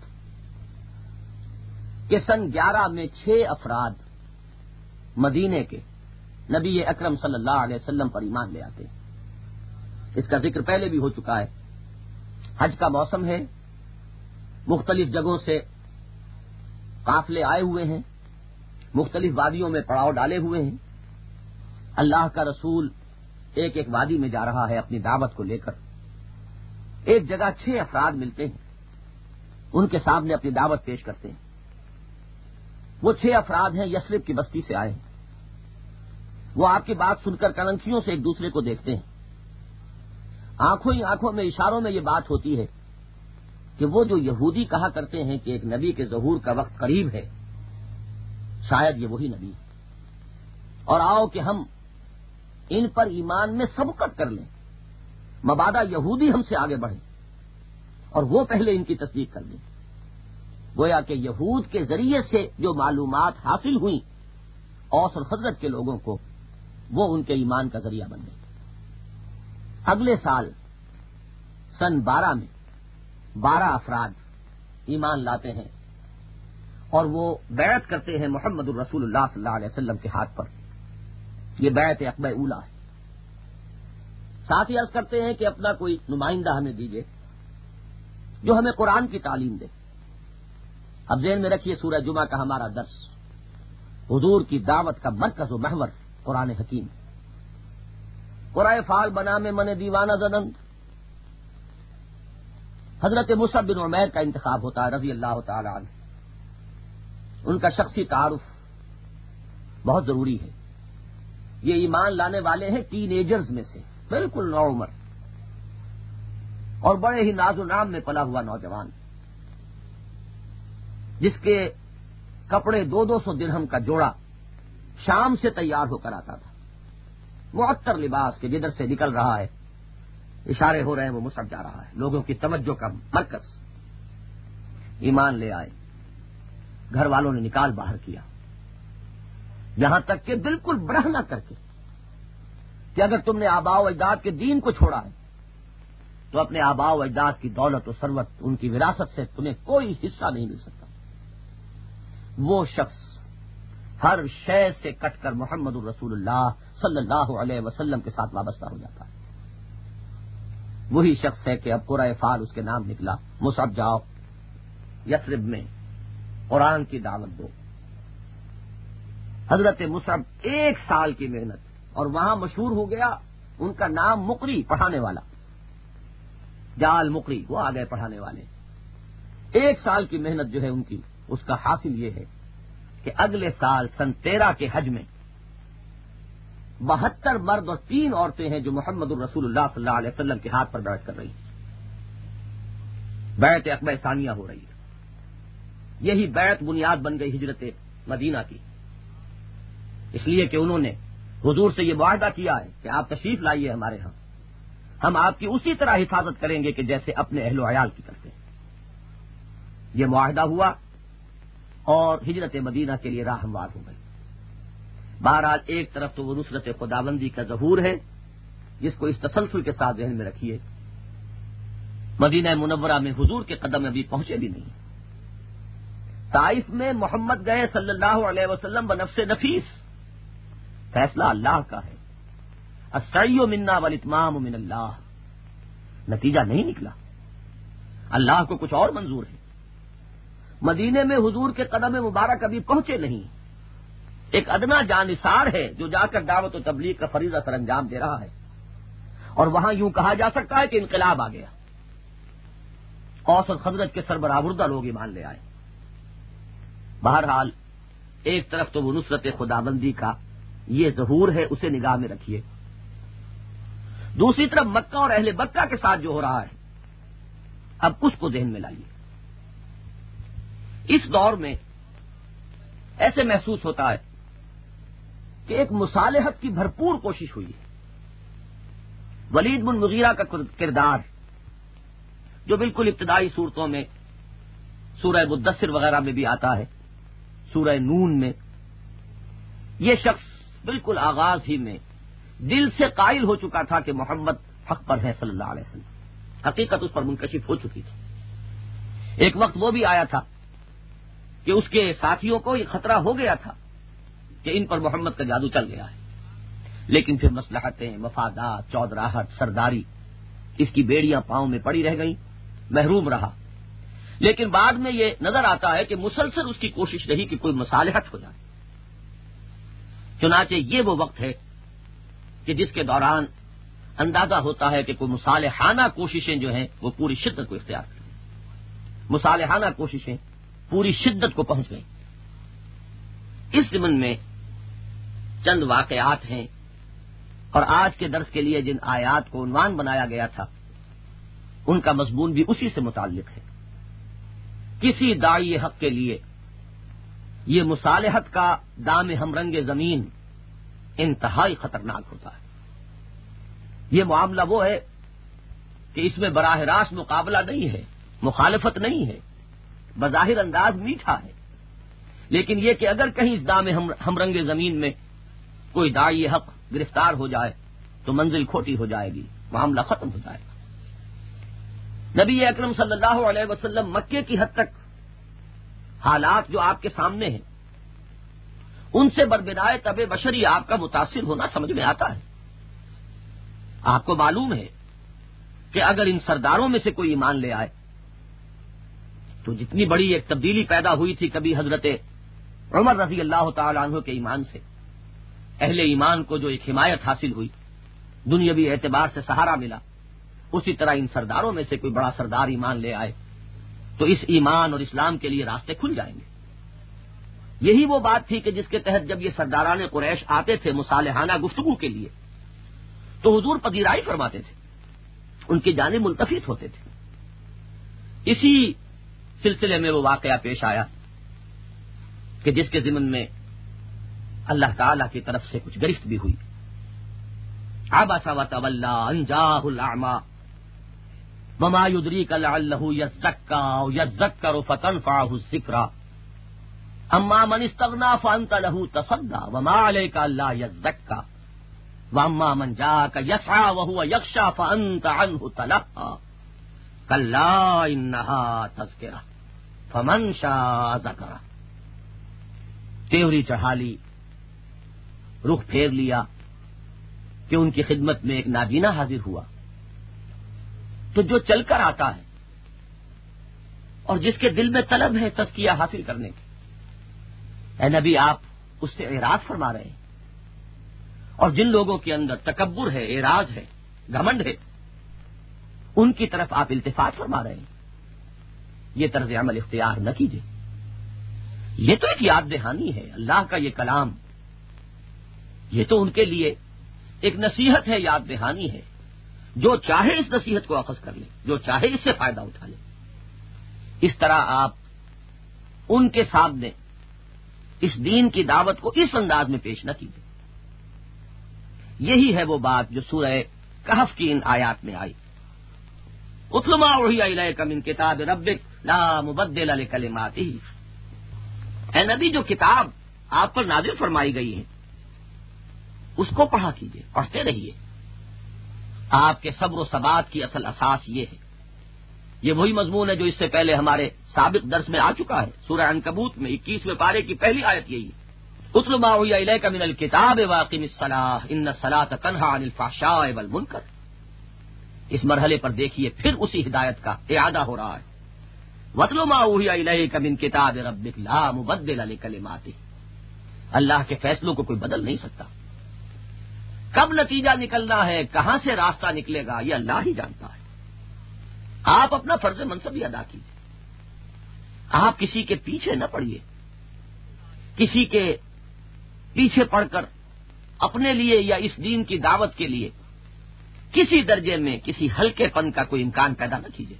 کہ سن 11 میں 6 افراد مدینے کے نبی اکرم صلی اللہ علیہ وسلم پر ایمان لے آتے ہیں. اس کا ذکر پہلے بھی ہو چکا ہے. حج کا موسم ہے، مختلف جگہوں سے قافلے آئے ہوئے ہیں، مختلف وادیوں میں پڑاؤ ڈالے ہوئے ہیں. اللہ کا رسول ایک ایک وادی میں جا رہا ہے اپنی دعوت کو لے کر. ایک جگہ 6 افراد ملتے ہیں، ان کے سامنے اپنی دعوت پیش کرتے ہیں. وہ 6 افراد ہیں، یثرب کی بستی سے آئے ہیں. وہ آپ کی بات سن کر کننکھیوں سے ایک دوسرے کو دیکھتے ہیں. آنکھوں ہی آنکھوں میں، اشاروں میں یہ بات ہوتی ہے کہ وہ جو یہودی کہا کرتے ہیں کہ ایک نبی کے ظہور کا وقت قریب ہے، شاید یہ وہی نبی ہے، اور آؤ کہ ہم ان پر ایمان میں سبقت کر لیں، مبادا یہودی ہم سے آگے بڑھیں اور وہ پہلے ان کی تصدیق کر دیں. گویا کہ یہود کے ذریعے سے جو معلومات حاصل ہوئیں اوس اور خزرج کے لوگوں کو، وہ ان کے ایمان کا ذریعہ بن گئی. اگلے سال سن 12 میں 12 افراد ایمان لاتے ہیں اور وہ بیعت کرتے ہیں محمد الرسول اللہ صلی اللہ علیہ وسلم کے ہاتھ پر. یہ بیعت عقبہ اولا ہے. ساتھ ہی عرض کرتے ہیں کہ اپنا کوئی نمائندہ ہمیں دیجیے جو ہمیں قرآن کی تعلیم دے. اب ذہن میں رکھیے سورہ جمعہ کا ہمارا درس، حضور کی دعوت کا مرکز و محور قرآن حکیم. قرآن فال بنا میں من دیوانہ زدند. حضرت مصعب بن عمیر کا انتخاب ہوتا ہے رضی اللہ تعالی عنہ. ان کا شخصی تعارف بہت ضروری ہے. یہ ایمان لانے والے ہیں ٹین ایجرز میں سے، بالکل نوعمر اور بڑے ہی ناز و نام میں پلا ہوا نوجوان، جس کے کپڑے 200 درہم کا جوڑا شام سے تیار ہو کر آتا تھا، معطر لباس کے جدھر سے نکل رہا ہے اشارے ہو رہے ہیں وہ مصعب جا رہا ہے، لوگوں کی توجہ کا مرکز۔ ایمان لے آئے، گھر والوں نے نکال باہر کیا، یہاں تک کہ بالکل برہنہ کر کے کہ اگر تم نے آباء و اجداد کے دین کو چھوڑا ہے تو اپنے آباء و اجداد کی دولت و ثروت، ان کی وراثت سے تمہیں کوئی حصہ نہیں مل سکتا۔ وہ شخص ہر شے سے کٹ کر محمد الرسول اللہ صلی اللہ علیہ وسلم کے ساتھ وابستہ ہو جاتا ہے۔ وہی شخص ہے کہ اب قرۂ فال اس کے نام نکلا، مصعب جاؤ یثرب میں قرآن کی دعوت دو۔ حضرت مصعب 1 سال کی محنت، اور وہاں مشہور ہو گیا ان کا نام مقری، پڑھانے والا، جال مقری، وہ آ گئے پڑھانے والے۔ 1 سال کی محنت جو ہے ان کی، اس کا حاصل یہ ہے کہ اگلے سال سن 13 کے حج میں 72 مرد اور 3 عورتیں ہیں جو محمد الرسول اللہ صلی اللہ علیہ وسلم کے ہاتھ پر بیعت کر رہی ہیں۔ بیعت عقبہ ثانیہ ہو رہی ہے۔ یہی بیعت بنیاد بن گئی ہجرت مدینہ کی، اس لیے کہ انہوں نے حضور سے یہ معاہدہ کیا ہے کہ آپ تشریف لائیے ہمارے ہاں، ہم آپ کی اسی طرح حفاظت کریں گے کہ جیسے اپنے اہل و عیال کی کرتے ہیں۔ یہ معاہدہ ہوا اور ہجرت مدینہ کے لیے راہ ہموار ہو گئی۔ بہرحال ایک طرف تو وہ نصرت خداوندی کا ظہور ہے جس کو اس تسلسل کے ساتھ ذہن میں رکھیے، مدینہ منورہ میں حضور کے قدم ابھی پہنچے بھی نہیں، طائف میں محمد گئے صلی اللہ علیہ وسلم بنفس نفیس، فیصلہ اللہ کا ہے، السعی منا والاتمام من اللہ، نتیجہ نہیں نکلا، اللہ کو کچھ اور منظور ہے۔ مدینے میں حضور کے قدم مبارک ابھی پہنچے نہیں، ایک ادنا جانثار ہے جو جا کر دعوت و تبلیغ کا فریضہ سر انجام دے رہا ہے، اور وہاں یوں کہا جا سکتا ہے کہ انقلاب آ گیا، اوس اور خزرج کے سربراہ لوگ ایمان لے آئے۔ بہرحال ایک طرف تو وہ نصرت خداوندی کا یہ ظہور ہے، اسے نگاہ میں رکھیے، دوسری طرف مکہ اور اہل مکہ کے ساتھ جو ہو رہا ہے اب اس کو ذہن میں لائیے۔ اس دور میں ایسے محسوس ہوتا ہے کہ ایک مصالحت کی بھرپور کوشش ہوئی ہے۔ ولید بن مغیرہ کا کردار جو بالکل ابتدائی صورتوں میں سورہ مدثر وغیرہ میں بھی آتا ہے، سورہ نون میں، یہ شخص بالکل آغاز ہی میں دل سے قائل ہو چکا تھا کہ محمد حق پر ہے صلی اللہ علیہ وسلم، حقیقت اس پر منکشف ہو چکی تھی۔ ایک وقت وہ بھی آیا تھا کہ اس کے ساتھیوں کو یہ خطرہ ہو گیا تھا کہ ان پر محمد کا جادو چل گیا ہے، لیکن پھر مصلحتیں، مفادات، چودراہٹ، سرداری، اس کی بیڑیاں پاؤں میں پڑی رہ گئیں، محروم رہا۔ لیکن بعد میں یہ نظر آتا ہے کہ مسلسل اس کی کوشش رہی کہ کوئی مصالحت ہو جائے۔ چنانچہ یہ وہ وقت ہے کہ جس کے دوران اندازہ ہوتا ہے کہ کوئی مصالحانہ کوششیں جو ہیں وہ پوری شدت کو اختیار کریں، مصالحانہ کوششیں پوری شدت کو پہنچ گئیں۔ اس ضمن میں چند واقعات ہیں، اور آج کے درس کے لیے جن آیات کو عنوان بنایا گیا تھا ان کا مضمون بھی اسی سے متعلق ہے۔ کسی داعی حق کے لیے یہ مصالحت کا دام ہم رنگ زمین انتہائی خطرناک ہوتا ہے۔ یہ معاملہ وہ ہے کہ اس میں براہ راست مقابلہ نہیں ہے، مخالفت نہیں ہے، بظاہر انداز میٹھا ہے، لیکن یہ کہ اگر کہیں اس دام ہم رنگ زمین میں کوئی داعی حق گرفتار ہو جائے تو منزل کھوٹی ہو جائے گی، معاملہ ختم ہو جائے گا۔ نبی اکرم صلی اللہ علیہ وسلم مکے کی حد تک حالات جو آپ کے سامنے ہیں ان سے بربنائے طبع بشری آپ کا متاثر ہونا سمجھ میں آتا ہے۔ آپ کو معلوم ہے کہ اگر ان سرداروں میں سے کوئی ایمان لے آئے تو جتنی بڑی ایک تبدیلی پیدا ہوئی تھی کبھی حضرت عمر رضی اللہ تعالی عنہ کے ایمان سے، اہل ایمان کو جو ایک حمایت حاصل ہوئی، دنیاوی اعتبار سے سہارا ملا، اسی طرح ان سرداروں میں سے کوئی بڑا سردار ایمان لے آئے تو اس ایمان اور اسلام کے لیے راستے کھل جائیں گے۔ یہی وہ بات تھی کہ جس کے تحت جب یہ سرداران قریش آتے تھے مصالحانہ گفتگو کے لیے تو حضور پذیرائی فرماتے تھے، ان کی جانب ملتفت ہوتے تھے۔ اسی سلسلے میں وہ واقعہ پیش آیا کہ جس کے ضمن میں اللہ تعالی کی طرف سے کچھ گرفت بھی ہوئی۔ عبس وتولى ان جاءه الاعمى وما يدريك لعله يزكى او يذكر فتنفعه الذكرى اما من استغنى فانت له تصدى وما عليك الا يزكى واما من جاءك يسعى وهو يخشى فانت عنه تلهى كلا انها تذكرة فمن شاء ذكره۔ تیوری چڑھا لی، رخ پھیر لیا کہ ان کی خدمت میں ایک نابینا حاضر ہوا، تو جو چل کر آتا ہے اور جس کے دل میں طلب ہے تزکیہ حاصل کرنے کی، اے نبی آپ اس سے اعراض فرما رہے ہیں، اور جن لوگوں کے اندر تکبر ہے، اعراض ہے، گھمنڈ ہے، ان کی طرف آپ التفات فرما رہے ہیں۔ یہ طرز عمل اختیار نہ کیجیے۔ یہ تو ایک یاد دہانی ہے، اللہ کا یہ کلام، یہ تو ان کے لیے ایک نصیحت ہے، یاد دہانی ہے۔ جو چاہے اس نصیحت کو اخذ کر لے، جو چاہے اس سے فائدہ اٹھا لے۔ اس طرح آپ ان کے سامنے اس دین کی دعوت کو اس انداز میں پیش نہ کیجیے۔ یہی ہے وہ بات جو سورہ کہف کی ان آیات میں آئی۔ اتل ما اوحی الیک من کتاب ربک لا مبدل لکلماتہ۔ اے نبی، جو کتاب آپ پر نازل فرمائی گئی ہے اس کو پڑھا کیجیے، پڑھتے رہیے۔ آپ کے صبر و ثبات کی اصل اساس یہ ہے۔ یہ وہی مضمون ہے جو اس سے پہلے ہمارے سابق درس میں آ چکا ہے۔ سورہ عنکبوت میں 21ویں پارے کی پہلی آیت یہی ہے، اتل ما اوحی الیک من الکتاب واقم الصلاۃ ان الصلاۃ تنہی عن الفحشاء والمنکر۔ اس مرحلے پر دیکھیے پھر اسی ہدایت کا اعادہ ہو رہا ہے۔ وَاتْلُ مَا أُوحِیَ إِلَیْکَ مِن کِتَابِ رَبِّکَ لَا مُبَدِّلَ لِکَلِمَاتِہ۔ اللہ کے فیصلوں کو کوئی بدل نہیں سکتا۔ کب نتیجہ نکلنا ہے، کہاں سے راستہ نکلے گا، یہ اللہ ہی جانتا ہے۔ آپ اپنا فرض منصبی ادا کیجیے، آپ کسی کے پیچھے نہ پڑیے، کسی کے پیچھے پڑ کر اپنے لیے یا اس دین کی دعوت کے لیے کسی درجے میں کسی ہلکے پن کا کوئی امکان پیدا نہ کیجیے۔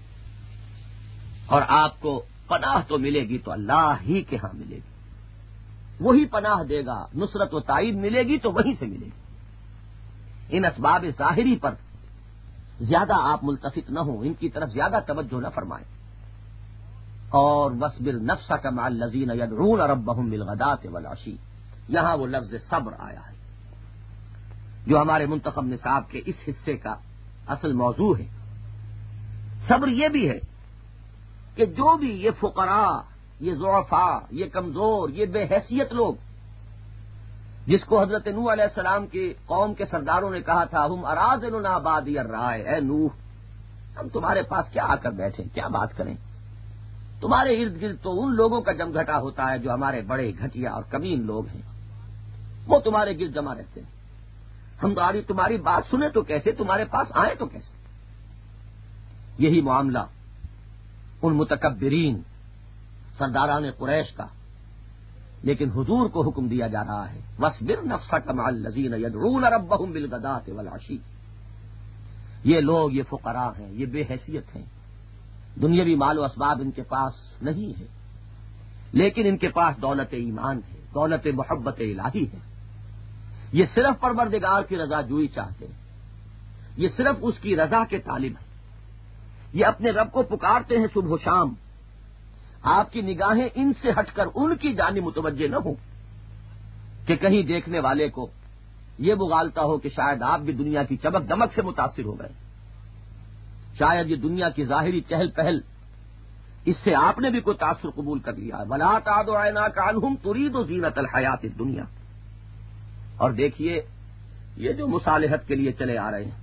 اور آپ کو پناہ تو ملے گی تو اللہ ہی کے ہاں ملے گی، وہی پناہ دے گا، نصرت و تائید ملے گی تو وہیں سے ملے گی۔ ان اسباب ظاہری پر زیادہ آپ ملتفت نہ ہوں، ان کی طرف زیادہ توجہ نہ فرمائیں۔ اور وَاصْبِرْ نَفْسَكَ مَعَ الَّذِينَ يَدْعُونَ رَبَّهُمْ بِالْغَدَاةِ وَالْعَشِيِّ۔ یہاں وہ لفظ صبر آیا ہے جو ہمارے منتخب نصاب کے اس حصے کا اصل موضوع ہے۔ صبر یہ بھی ہے کہ جو بھی یہ فقراء، یہ ضعفاء، یہ کمزور، یہ بے حیثیت لوگ، جس کو حضرت نوح علیہ السلام کی قوم کے سرداروں نے کہا تھا ہم اراذلنا بادی الرائے، اے نوح ہم تمہارے پاس کیا آ کر بیٹھیں، کیا بات کریں، تمہارے ارد گرد تو ان لوگوں کا جم گھٹا ہوتا ہے جو ہمارے بڑے گھٹیا اور کمین لوگ ہیں، وہ تمہارے گرد جمع رہتے ہیں، ہم تمہاری بات سنیں تو کیسے، تمہارے پاس آئیں تو کیسے۔ یہی معاملہ ان متکبرین سرداران قریش کا، لیکن حضور کو حکم دیا جا رہا ہے وَاصْبِرْ نَفْسَكَ مَعَ الَّذِينَ يَدْعُونَ رَبَّهُمْ بِالْغَدَاةِ وَالْعَشِيِّ۔ یہ لوگ، یہ فقراء ہیں، یہ بے حیثیت ہیں، دنیاوی مال و اسباب ان کے پاس نہیں ہے، لیکن ان کے پاس دولت ایمان ہے، دولت محبت الہی ہے۔ یہ صرف پروردگار کی رضا جوئی چاہتے ہیں، یہ صرف اس کی رضا کے طالب ہیں، یہ اپنے رب کو پکارتے ہیں صبح و شام۔ آپ کی نگاہیں ان سے ہٹ کر ان کی جانب متوجہ نہ ہوں کہ کہیں دیکھنے والے کو یہ بغالتا ہو کہ شاید آپ بھی دنیا کی چمک دمک سے متاثر ہو گئے، شاید یہ دنیا کی ظاہری چہل پہل اس سے آپ نے بھی کوئی تاثر قبول کر لیا ہے۔ وَلَا تَعْدُ عَيْنَاكَ عَنْهُمْ تُرِيدُ زِينَةَ الْحَيَاةِ الدُّنْيَا۔ اور دیکھیے یہ جو مصالحت کے لیے چلے آ رہے ہیں،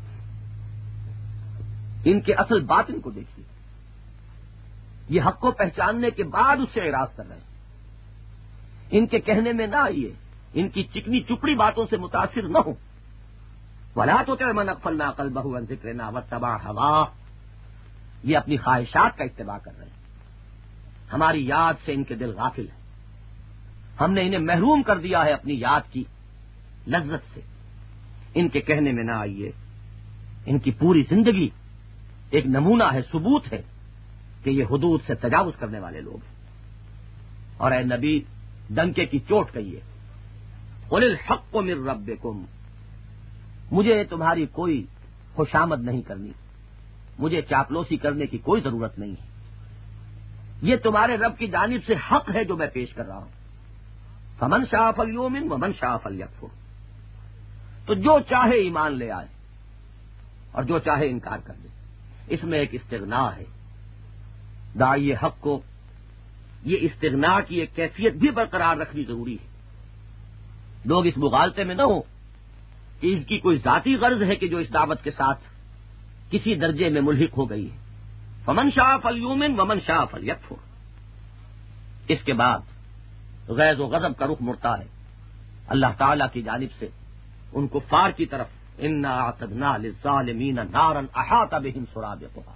ان کے اصل باطن کو دیکھیے، یہ حق کو پہچاننے کے بعد اس سے اعراض کر رہے ہیں۔ ان کے کہنے میں نہ آئیے، ان کی چکنی چپڑی باتوں سے متاثر نہ ہوں۔ وَلَا تُطِعْ مَنْ أَغْفَلْنَا قَلْبَهُ عَنْ ذِكْرِنَا وَاتَّبَعَ هَوَاهُ۔ یہ اپنی خواہشات کا اتباع کر رہے ہیں، ہماری یاد سے ان کے دل غافل ہیں، ہم نے انہیں محروم کر دیا ہے اپنی یاد کی لذت سے، ان کے کہنے میں نہ آئیے. ان کی پوری زندگی ایک نمونہ ہے، ثبوت ہے کہ یہ حدود سے تجاوز کرنے والے لوگ ہیں. اور اے نبی ڈنکے کی چوٹ کہیے، قل الحق من ربکم، مجھے تمہاری کوئی خوشامد نہیں کرنی، مجھے چاپلوسی کرنے کی کوئی ضرورت نہیں ہے. یہ تمہارے رب کی جانب سے حق ہے جو میں پیش کر رہا ہوں. فمن شاء فلیؤمن ومن شاء فلیکفر، تو جو چاہے ایمان لے آئے اور جو چاہے انکار کر دے. اس میں ایک استغنا ہے. داعی حق کو یہ استغنا کی ایک کیفیت بھی برقرار رکھنی ضروری ہے. لوگ اس مغالطے میں نہ ہو کہ اس کی کوئی ذاتی غرض ہے کہ جو اس دعوت کے ساتھ کسی درجے میں ملحق ہو گئی ہے. فمن شاء فلیؤمن ومن شاء فلیکفر. اس کے بعد غیظ و غضب کا رخ مڑتا ہے اللہ تعالی کی جانب سے ان کفار کی طرف. انا اعتدنا للظالمین نارا احاط بهم سرادقها،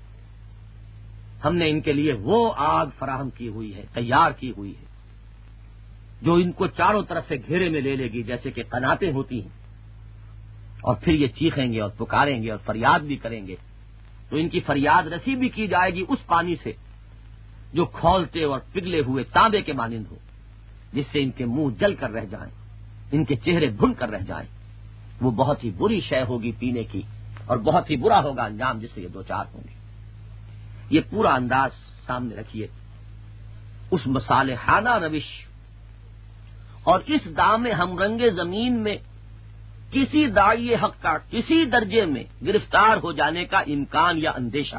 ہم نے ان کے لیے وہ آگ فراہم کی ہوئی ہے، تیار کی ہوئی ہے، جو ان کو چاروں طرف سے گھیرے میں لے لے گی جیسے کہ قناتیں ہوتی ہیں. اور پھر یہ چیخیں گے اور پکاریں گے اور فریاد بھی کریں گے. تو ان کی فریاد رسی بھی کی جائے گی اس پانی سے جو کھولتے اور پگھلے ہوئے تانبے کے مانند ہو، جس سے ان کے منہ جل کر رہ جائیں، ان کے چہرے بھن کر رہ جائیں. وہ بہت ہی بری شے ہوگی پینے کی، اور بہت ہی برا ہوگا انجام جس سے یہ دوچار ہوں گے. یہ پورا انداز سامنے رکھیے. اس مصالحانہ روش اور اس دام ہم رنگ زمین میں کسی داعی حق کا کسی درجے میں گرفتار ہو جانے کا امکان یا اندیشہ،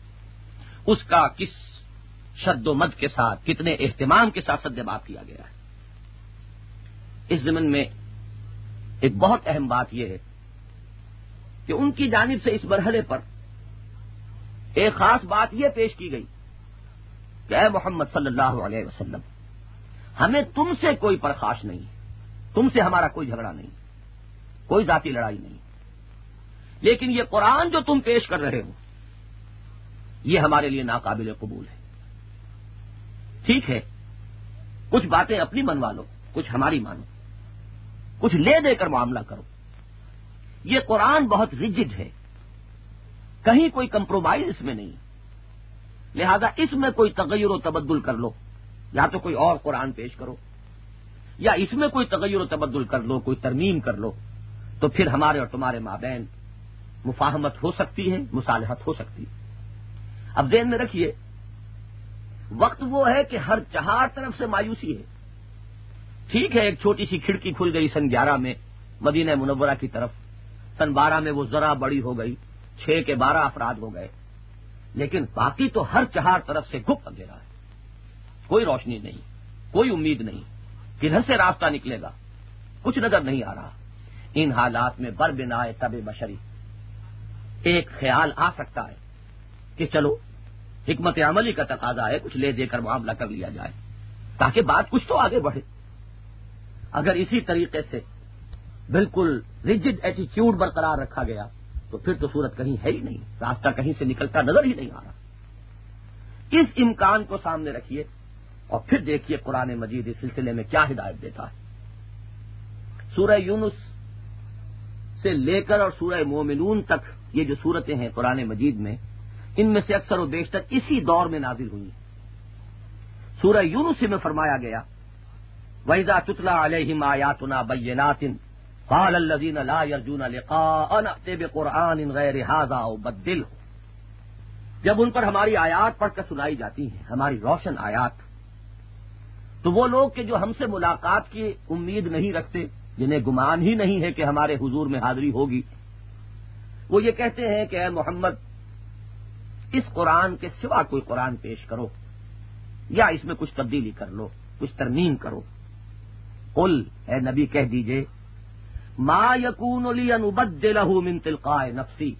اس کا کس شد و مد کے ساتھ، کتنے اہتمام کے ساتھ سدباب کیا گیا ہے. اس ضمن میں ایک بہت اہم بات یہ ہے کہ ان کی جانب سے اس مرحلے پر ایک خاص بات یہ پیش کی گئی کہ اے محمد صلی اللہ علیہ وسلم، ہمیں تم سے کوئی پرخاش نہیں، تم سے ہمارا کوئی جھگڑا نہیں، کوئی ذاتی لڑائی نہیں، لیکن یہ قرآن جو تم پیش کر رہے ہو یہ ہمارے لیے ناقابل قبول ہے. ٹھیک ہے، کچھ باتیں اپنی منوا لو، کچھ ہماری مانو، کچھ لے دے کر معاملہ کرو. یہ قرآن بہت ریجڈ ہے، کہیں کوئی کمپرومائز اس میں نہیں، لہذا اس میں کوئی تغیر و تبدل کر لو، یا تو کوئی اور قرآن پیش کرو، یا اس میں کوئی تغیر و تبدل کر لو، کوئی ترمیم کر لو، تو پھر ہمارے اور تمہارے مابین مفاہمت ہو سکتی ہے، مصالحت ہو سکتی ہے. اب ذہن میں رکھیے، وقت وہ ہے کہ ہر چہار طرف سے مایوسی ہے. ٹھیک ہے، ایک چھوٹی سی کھڑکی کھل گئی سن 11 میں مدینہ منورہ کی طرف، سن 12 میں وہ ذرا بڑی ہو گئی، 6 کے 12 افراد ہو گئے، لیکن باقی تو ہر چہار طرف سے گھپ اندھیرا ہے. کوئی روشنی نہیں، کوئی امید نہیں، کدھر سے راستہ نکلے گا کچھ نظر نہیں آ رہا. ان حالات میں بر بنائے طب بشری ایک خیال آ سکتا ہے کہ چلو حکمت عملی کا تقاضا ہے، کچھ لے دے کر معاملہ کر لیا جائے تاکہ بات کچھ تو آگے بڑھے. اگر اسی طریقے سے بالکل ریجڈ ایٹیچیوڈ برقرار رکھا گیا تو پھر تو صورت کہیں ہے ہی نہیں، راستہ کہیں سے نکلتا نظر ہی نہیں آ رہا. اس امکان کو سامنے رکھیے اور پھر دیکھیے قرآن مجید اس سلسلے میں کیا ہدایت دیتا ہے. سورہ یونس سے لے کر اور سورہ مومنون تک یہ جو صورتیں ہیں قرآن مجید میں، ان میں سے اکثر و بیشتر اسی دور میں نازل ہوئی ہیں. سورہ یونس میں فرمایا گیا وَإِذَا تُتْلَىٰ عَلَيْهِمْ آيَاتُنَا بَيِّنَاتٍ قَالَ الَّذِينَ لَا يَرْجُونَ لِقَاءَنَا ائْتِ بِقُرْآنٍ غَيْرِ هَٰذَا أَوْ بَدِّلْهُ. جب ان پر ہماری آیات پڑھ کر سنائی جاتی ہیں، ہماری روشن آیات، تو وہ لوگ کہ جو ہم سے ملاقات کی امید نہیں رکھتے، جنہیں گمان ہی نہیں ہے کہ ہمارے حضور میں حاضری ہوگی، وہ یہ کہتے ہیں کہ اے محمد اس قرآن کے سوا کوئی قرآن پیش کرو، یا اس میں کچھ تبدیلی کر لو، کچھ ترمیم کرو. قل، اے نبی کہہ دیجئے، ما یکون لی ان ابدلہ من تلقاء نفسی،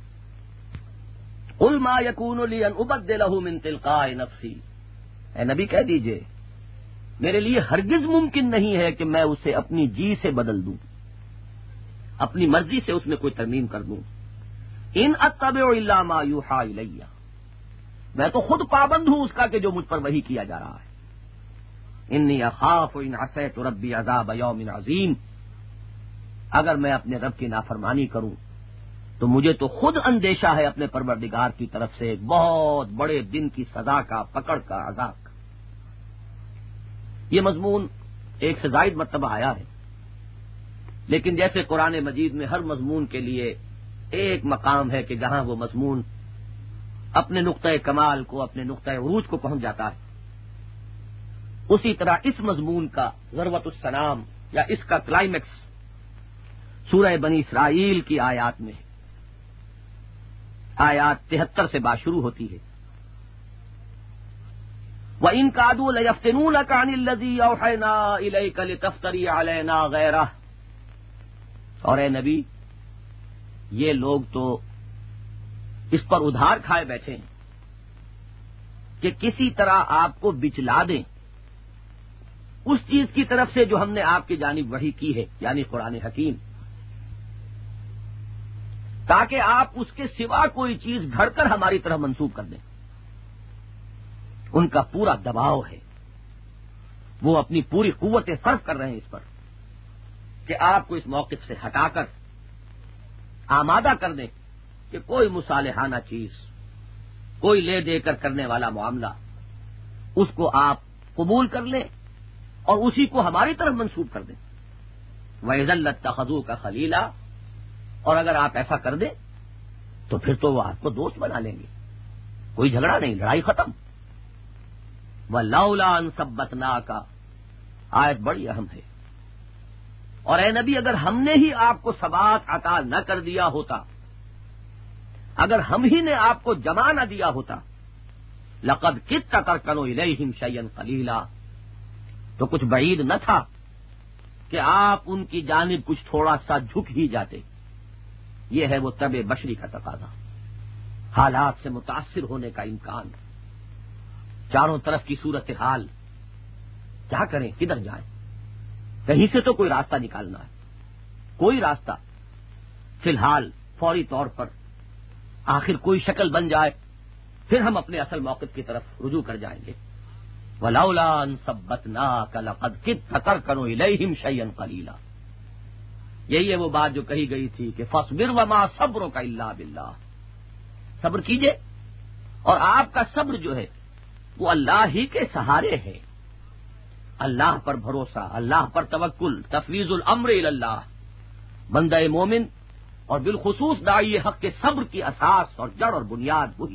قل ما یکون لی ان ابدلہ من تلقاء نفسی. اے نبی کہہ دیجئے میرے لیے ہرگز ممکن نہیں ہے کہ میں اسے اپنی جی سے بدل دوں، اپنی مرضی سے اس میں کوئی ترمیم کر دوں. ان اتبع الا ما یوحی الی، میں تو خود پابند ہوں اس کا کہ جو مجھ پر وحی کیا جا رہا ہے. انی اخاف ان عصیت ربی عذاب یوم عظیم، اگر میں اپنے رب کی نافرمانی کروں تو مجھے تو خود اندیشہ ہے اپنے پروردگار کی طرف سے ایک بہت بڑے دن کی سزا کا، پکڑ کا، عذاب کا۔ یہ مضمون ایک سے زائد مرتبہ آیا ہے، لیکن جیسے قرآن مجید میں ہر مضمون کے لیے ایک مقام ہے کہ جہاں وہ مضمون اپنے نقطۂ کمال کو، اپنے نقطۂ عروج کو پہنچ جاتا ہے، اسی طرح اس مضمون کا ذروۃ السلام یا اس کا کلائمیکس سورہ بنی اسرائیل کی آیات میں ہے۔ آیات 73 سے بات شروع ہوتی ہے، وَإِن كَادُوا لَيَفْتِنُونَكَ عَنِ الَّذِي أَوْحَيْنَا إِلَيْكَ لِتَفْتَرِيَ عَلَيْنَا غَيْرَهُ، اور اے نبی یہ لوگ تو اس پر ادھار کھائے بیٹھے ہیں کہ کسی طرح آپ کو بچلا دیں اس چیز کی طرف سے جو ہم نے آپ کی جانب وحی کی ہے، یعنی قرآن حکیم، تاکہ آپ اس کے سوا کوئی چیز گھڑ کر ہماری طرف منسوب کر دیں۔ ان کا پورا دباؤ ہے، وہ اپنی پوری قوتیں صرف کر رہے ہیں اس پر کہ آپ کو اس موقف سے ہٹا کر آمادہ کر دیں کہ کوئی مصالحانہ چیز، کوئی لے دے کر کرنے والا معاملہ، اس کو آپ قبول کر لیں اور اسی کو ہماری طرف منسوب کر دیں۔ وَإِذًا لَاتَّخَذُوكَ خَلِيلًا، اور اگر آپ ایسا کر دیں تو پھر تو وہ آپ کو دوست بنا لیں گے، کوئی جھگڑا نہیں، لڑائی ختم۔ وَلَوْلَا أَن ثَبَّتْنَاكَ، آیت بڑی اہم ہے، اور اے نبی اگر ہم نے ہی آپ کو ثبات عطا نہ کر دیا ہوتا، اگر ہم ہی نے آپ کو جمع نہ دیا ہوتا، لَقَدْ كِدتَّ تَرْكَنُ إِلَيْهِمْ شَيْئًا قَلِيلًا، تو کچھ بعید نہ تھا کہ آپ ان کی جانب کچھ تھوڑا سا جھک ہی جاتے۔ یہ ہے وہ طبع بشری کا تقاضا، حالات سے متاثر ہونے کا امکان، چاروں طرف کی صورتحال، کیا کریں، کدھر جائیں، کہیں سے تو کوئی راستہ نکالنا ہے، کوئی راستہ فی الحال فوری طور پر آخر کوئی شکل بن جائے، پھر ہم اپنے اصل موقف کی طرف رجوع کر جائیں گے۔ وَلَوْلَا أَن ثَبَّتْنَاكَ لَقَدْ كِدتَّ تَرْكَنُ إِلَيْهِمْ شَيْئًا قَلِيلًا، یہی ہے وہ بات جو کہی گئی تھی کہ فَاصْبِرْ وَمَا صَبْرُكَ إِلَّا بِاللَّهِ، صبر کیجئے، اور آپ کا صبر جو ہے وہ اللہ ہی کے سہارے ہے، اللہ پر بھروسہ، اللہ پر توکل، تفویض الامر الی اللہ، بندہ مومن اور بالخصوص داعی حق کے صبر کی اساس اور جڑ اور بنیاد وہی۔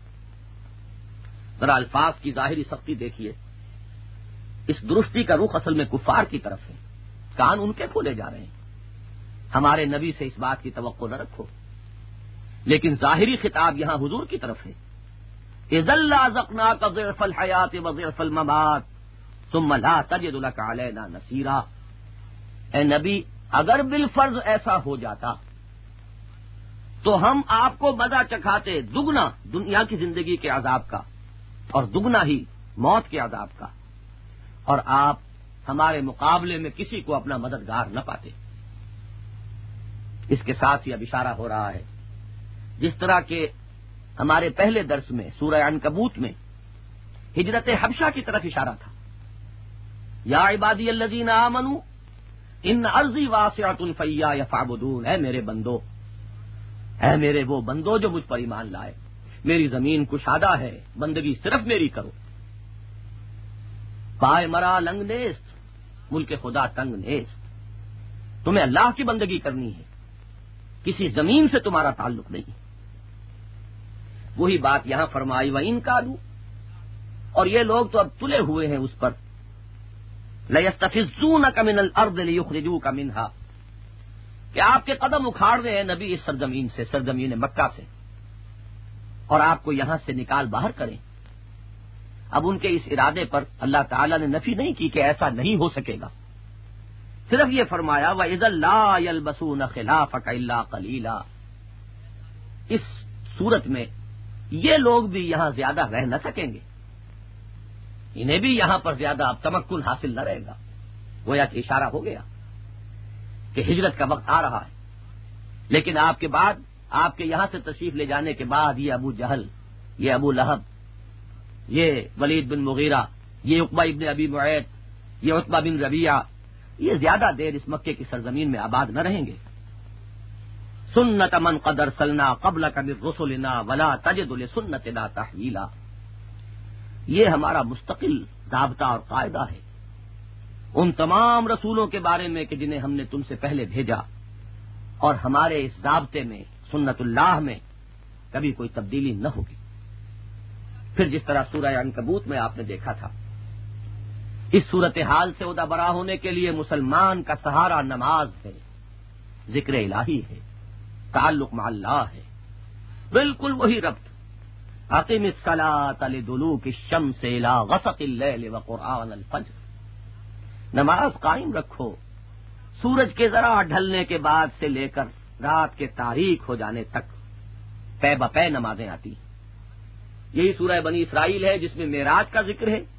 ذرا الفاظ کی ظاہری سختی دیکھیے، اس درستی کا رخ اصل میں کفار کی طرف ہے، کان ان کے کھولے جا رہے ہیں، ہمارے نبی سے اس بات کی توقع نہ رکھو، لیکن ظاہری خطاب یہاں حضور کی طرف ہے۔ اذا لازقناک ضعف الحیات وضعف الممات ثم لا تجد لك علینا نصیرا، اے نبی اگر بالفرض ایسا ہو جاتا تو ہم آپ کو مزہ چکھاتے دگنا دنیا کی زندگی کے عذاب کا اور دگنا ہی موت کے عذاب کا، اور آپ ہمارے مقابلے میں کسی کو اپنا مددگار نہ پاتے۔ اس کے ساتھ ہی اب اشارہ ہو رہا ہے، جس طرح کہ ہمارے پہلے درس میں سورہ عنکبوت میں ہجرت حبشہ کی طرف اشارہ تھا، یا عبادی الذین آمنوا ان ارضی واسعۃ فایایا فاعبدون، اے میرے بندو، اے میرے وہ بندو جو مجھ پر ایمان لائے، میری زمین کشادہ ہے، بندگی صرف میری کرو۔ پائے مرا لنگ نیست، ملک خدا تنگ نیست، تمہیں اللہ کی بندگی کرنی ہے، کسی زمین سے تمہارا تعلق نہیں۔ وہی بات یہاں فرمائی، وَإِن كَادُوا، اور یہ لوگ تو اب تلے ہوئے ہیں اس پر، لَيَسْتَفِزُّونَكَ مِنَ الْأَرْضِ لِيُخْرِجُوكَ مِنْهَا، کہ آپ کے قدم اکھاڑ رہے ہیں نبی اس سرزمین سے، سرزمین مکہ سے، اور آپ کو یہاں سے نکال باہر کریں۔ اب ان کے اس ارادے پر اللہ تعالیٰ نے نفی نہیں کی کہ ایسا نہیں ہو سکے گا، صرف یہ فرمایا وَإِذًا لَا يَلْبَسُونَ خِلَافَكَ إِلَّا قَلِيلًا، اس صورت میں یہ لوگ بھی یہاں زیادہ رہ نہ سکیں گے، انہیں بھی یہاں پر زیادہ اب تمکن حاصل نہ رہے گا۔ گویا کہ اشارہ ہو گیا کہ ہجرت کا وقت آ رہا ہے، لیکن آپ کے بعد، آپ کے یہاں سے تشریف لے جانے کے بعد یہ ابو جہل، یہ ابو لہب، یہ ولید بن مغیرہ، یہ عقبہ ابن ابی معیط، یہ عتبہ بن ربیعہ، یہ زیادہ دیر اس مکے کی سرزمین میں آباد نہ رہیں گے. سنت من قد ارسلنا قبلک من رسلنا ولا تجد لسنتنا تحویلا. یہ ہمارا مستقل ضابطہ اور قاعدہ ہے ان تمام رسولوں کے بارے میں کہ جنہیں ہم نے تم سے پہلے بھیجا، اور ہمارے اس ضابطے میں سنت اللہ میں کبھی کوئی تبدیلی نہ ہوگی. پھر جس طرح سورہ عنکبوت میں آپ نے دیکھا تھا، اس صورتحال سے عہدہ برا ہونے کے لیے مسلمان کا سہارا نماز ہے، ذکر الہی ہے، تعلق مع اللہ ہے. بالکل وہی ربط اقم الصلاۃ لدلوک الشمس الی غسق اللیل وقرآن الفجر. نماز قائم رکھو سورج کے ذرا ڈھلنے کے بعد سے لے کر رات کے تاریک ہو جانے تک پے بپے نمازیں آتی. یہی سورہ بنی اسرائیل ہے جس میں معراج کا ذکر ہے.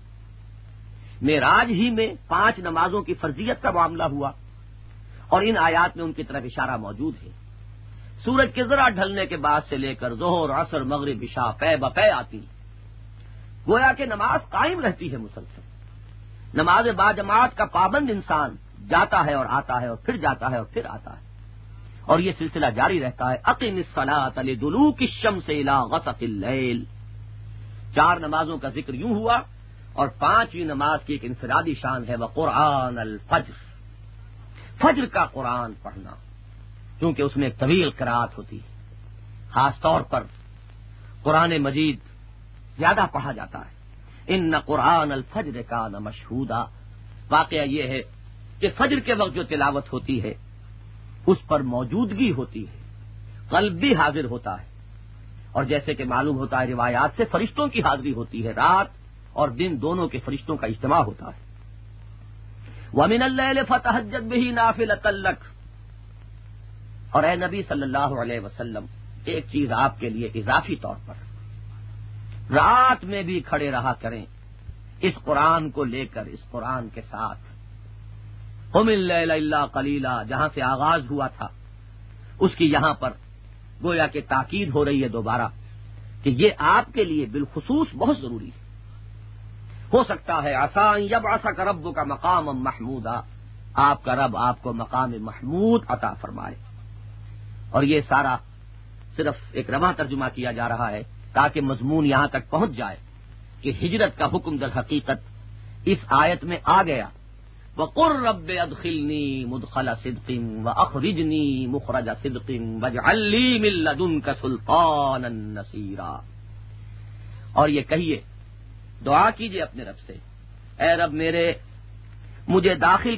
معراج ہی میں 5 نمازوں کی فرضیت کا معاملہ ہوا، اور ان آیات میں ان کی طرف اشارہ موجود ہے. سورج کے ذرا ڈھلنے کے بعد سے لے کر ظہر، عصر، مغرب، عشاء پے بپے آتی. گویا کہ نماز قائم رہتی ہے مسلسل. نماز با جماعت کا پابند انسان جاتا ہے اور آتا ہے اور پھر جاتا ہے اور پھر آتا ہے، اور یہ سلسلہ جاری رہتا ہے. اقم الصلاۃ لدلوک الشمس الی غسق اللیل. 4 نمازوں کا ذکر یوں ہوا، اور 5ویں نماز کی ایک انفرادی شان ہے وقرآن الفجر. فجر کا قرآن پڑھنا، کیونکہ اس میں ایک طویل قرات ہوتی ہے. خاص طور پر قرآن مجید زیادہ پڑھا جاتا ہے. ان قرآن الفجر کان مشہودا. واقعہ یہ ہے کہ فجر کے وقت جو تلاوت ہوتی ہے اس پر موجودگی ہوتی ہے، قلب بھی حاضر ہوتا ہے، اور جیسے کہ معلوم ہوتا ہے روایات سے فرشتوں کی حاضری ہوتی ہے. رات اور دن دونوں کے فرشتوں کا اجتماع ہوتا ہے. وَمِنَ اللَّيْلِ فَتَهَجَّدْ بِهِ نَافِلَةً لَكَ. اور اے نبی صلی اللہ علیہ وسلم، ایک چیز آپ کے لیے اضافی طور پر، رات میں بھی کھڑے رہا کریں اس قرآن کو لے کر، اس قرآن کے ساتھ. قُمِ اللَّيْلَ إِلَّا قَلِيلًا جہاں سے آغاز ہوا تھا اس کی یہاں پر گویا کہ تاکید ہو رہی ہے دوبارہ کہ یہ آپ کے لیے بالخصوص بہت ضروری ہے. ہو سکتا ہے عسیٰ ان یبعثک ربک مقاما محمودا، آپ کا رب آپ کو مقام محمود عطا فرمائے. اور یہ سارا صرف ایک رواں ترجمہ کیا جا رہا ہے تاکہ مضمون یہاں تک پہنچ جائے کہ ہجرت کا حکم در حقیقت اس آیت میں آ گیا. وَقُلْ رَبِّ أَدْخِلْنِي مُدْخَلَ صِدْقٍ وَأَخْرِجْنِي مُخْرَجَ صِدْقٍ وَاجْعَل لِّي مِن لَّدُنكَ سُلْطَانًا نَّصِيرًا. اور یہ کہیے، دعا کیجئے اپنے رب سے، اے رب میرے، مجھے داخل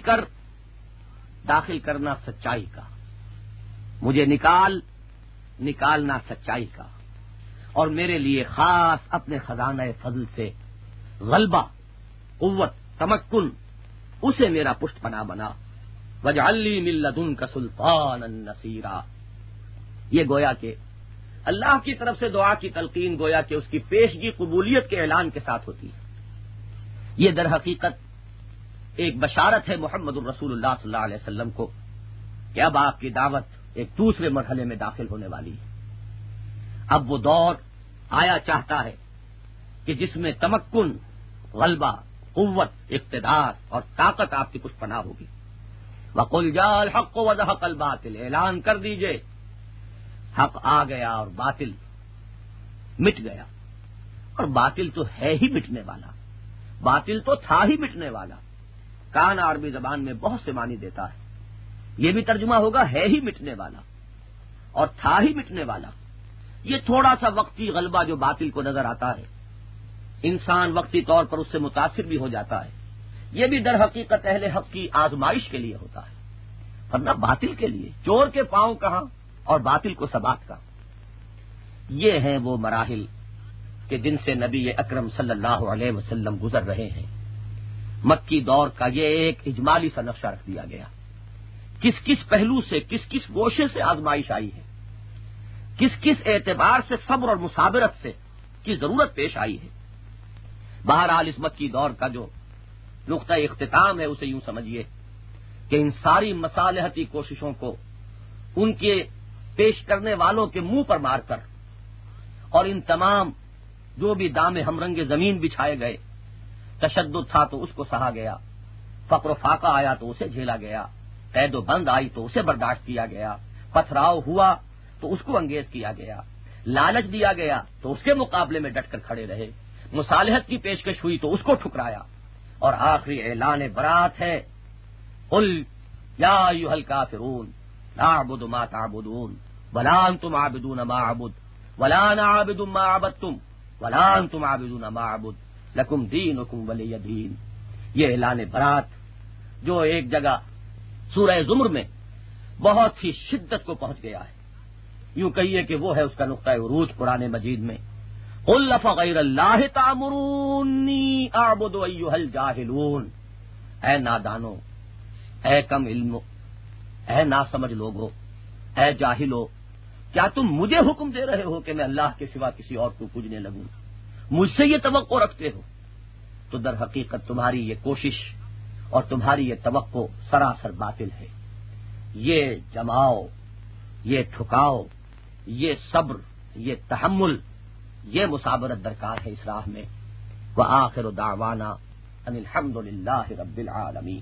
کرنا سچائی کا، مجھے نکالنا سچائی کا، اور میرے لیے خاص اپنے خزانہ فضل سے غلبہ، قوت، تمکن، اسے میرا پشت پناہ بنا. وَاجْعَل لِّي مِن لَّدُنكَ سُلْطَانًا نَّصِيرًا. یہ گویا کہ اللہ کی طرف سے دعا کی تلقین گویا کہ اس کی پیشگی قبولیت کے اعلان کے ساتھ ہوتی ہے. یہ در حقیقت ایک بشارت ہے محمد الرسول اللہ صلی اللہ علیہ وسلم کو کہ اب آپ کی دعوت ایک دوسرے مرحلے میں داخل ہونے والی ہے. اب وہ دور آیا چاہتا ہے کہ جس میں تمکن، غلبہ، قوت، اقتدار اور طاقت آپ کی کچھ پناہ ہوگی. وَقُلْ جَاءَ الْحَقُّ وَزَهَقَ الْبَاطِلُ. اعلان کر دیجئے حق آ گیا اور باطل مٹ گیا. اور باطل تو ہے ہی مٹنے والا، باطل تو تھا ہی مٹنے والا. کان عربی زبان میں بہت سے معنی دیتا ہے. یہ بھی ترجمہ ہوگا ہے ہی مٹنے والا اور تھا ہی مٹنے والا. یہ تھوڑا سا وقتی غلبہ جو باطل کو نظر آتا ہے، انسان وقتی طور پر اس سے متاثر بھی ہو جاتا ہے، یہ بھی در حقیقت اہل حق کی آزمائش کے لیے ہوتا ہے، ورنہ باطل کے لیے چور کے پاؤں کہاں اور باطل کو ثبات کا. یہ ہیں وہ مراحل کہ جن سے نبی اکرم صلی اللہ علیہ وسلم گزر رہے ہیں. مکی دور کا یہ ایک اجمالی سا نقشہ رکھ دیا گیا. کس کس پہلو سے، کس کس گوشے سے آزمائش آئی ہے، کس کس اعتبار سے صبر اور مثابرت سے کی ضرورت پیش آئی ہے. بہرحال اس مکی دور کا جو نقطہ اختتام ہے اسے یوں سمجھیے کہ ان ساری مصالحتی کوششوں کو ان کے پیش کرنے والوں کے منہ پر مار کر، اور ان تمام جو بھی دام ہم رنگ زمین بچھائے گئے، تشدد تھا تو اس کو سہا گیا، فقر و فاقہ آیا تو اسے جھیلا گیا، قید و بند آئی تو اسے برداشت کیا گیا، پتھراؤ ہوا تو اس کو انگیز کیا گیا، لالچ دیا گیا تو اس کے مقابلے میں ڈٹ کر کھڑے رہے، مصالحت کی پیشکش ہوئی تو اس کو ٹھکرایا، اور آخری اعلان برات ہے، قل یا ایھا الکافرون لا اعبد ما تعبدون ولا انتم عابدون ما اعبد ولا انا عابد ما عبدتم ولا انتم عابدون ما اعبد لکم دینکم ولی دین۔ یہ اعلان برات جو ایک جگہ سورہ زمر میں بہت ہی شدت کو پہنچ گیا ہے، یوں کہیے کہ وہ ہے اس کا نقطہ عروج قرآن مجید میں، قل فغیر اللہ تأمرونی اعبد ایھا الجاہلون، اے نادانو، اے کم علم، اے ناسمجھ لوگو، اے جاہلو، کیا تم مجھے حکم دے رہے ہو کہ میں اللہ کے سوا کسی اور کو پوجنے لگوں؟ مجھ سے یہ توقع رکھتے ہو؟ تو در حقیقت تمہاری یہ کوشش اور تمہاری یہ توقع سراسر باطل ہے۔ یہ جماؤ، یہ ٹھکاؤ، یہ صبر، یہ تحمل، یہ مثابرت درکار ہے اس راہ میں۔ وآخر دعوانا ان الحمد للہ رب العالمین۔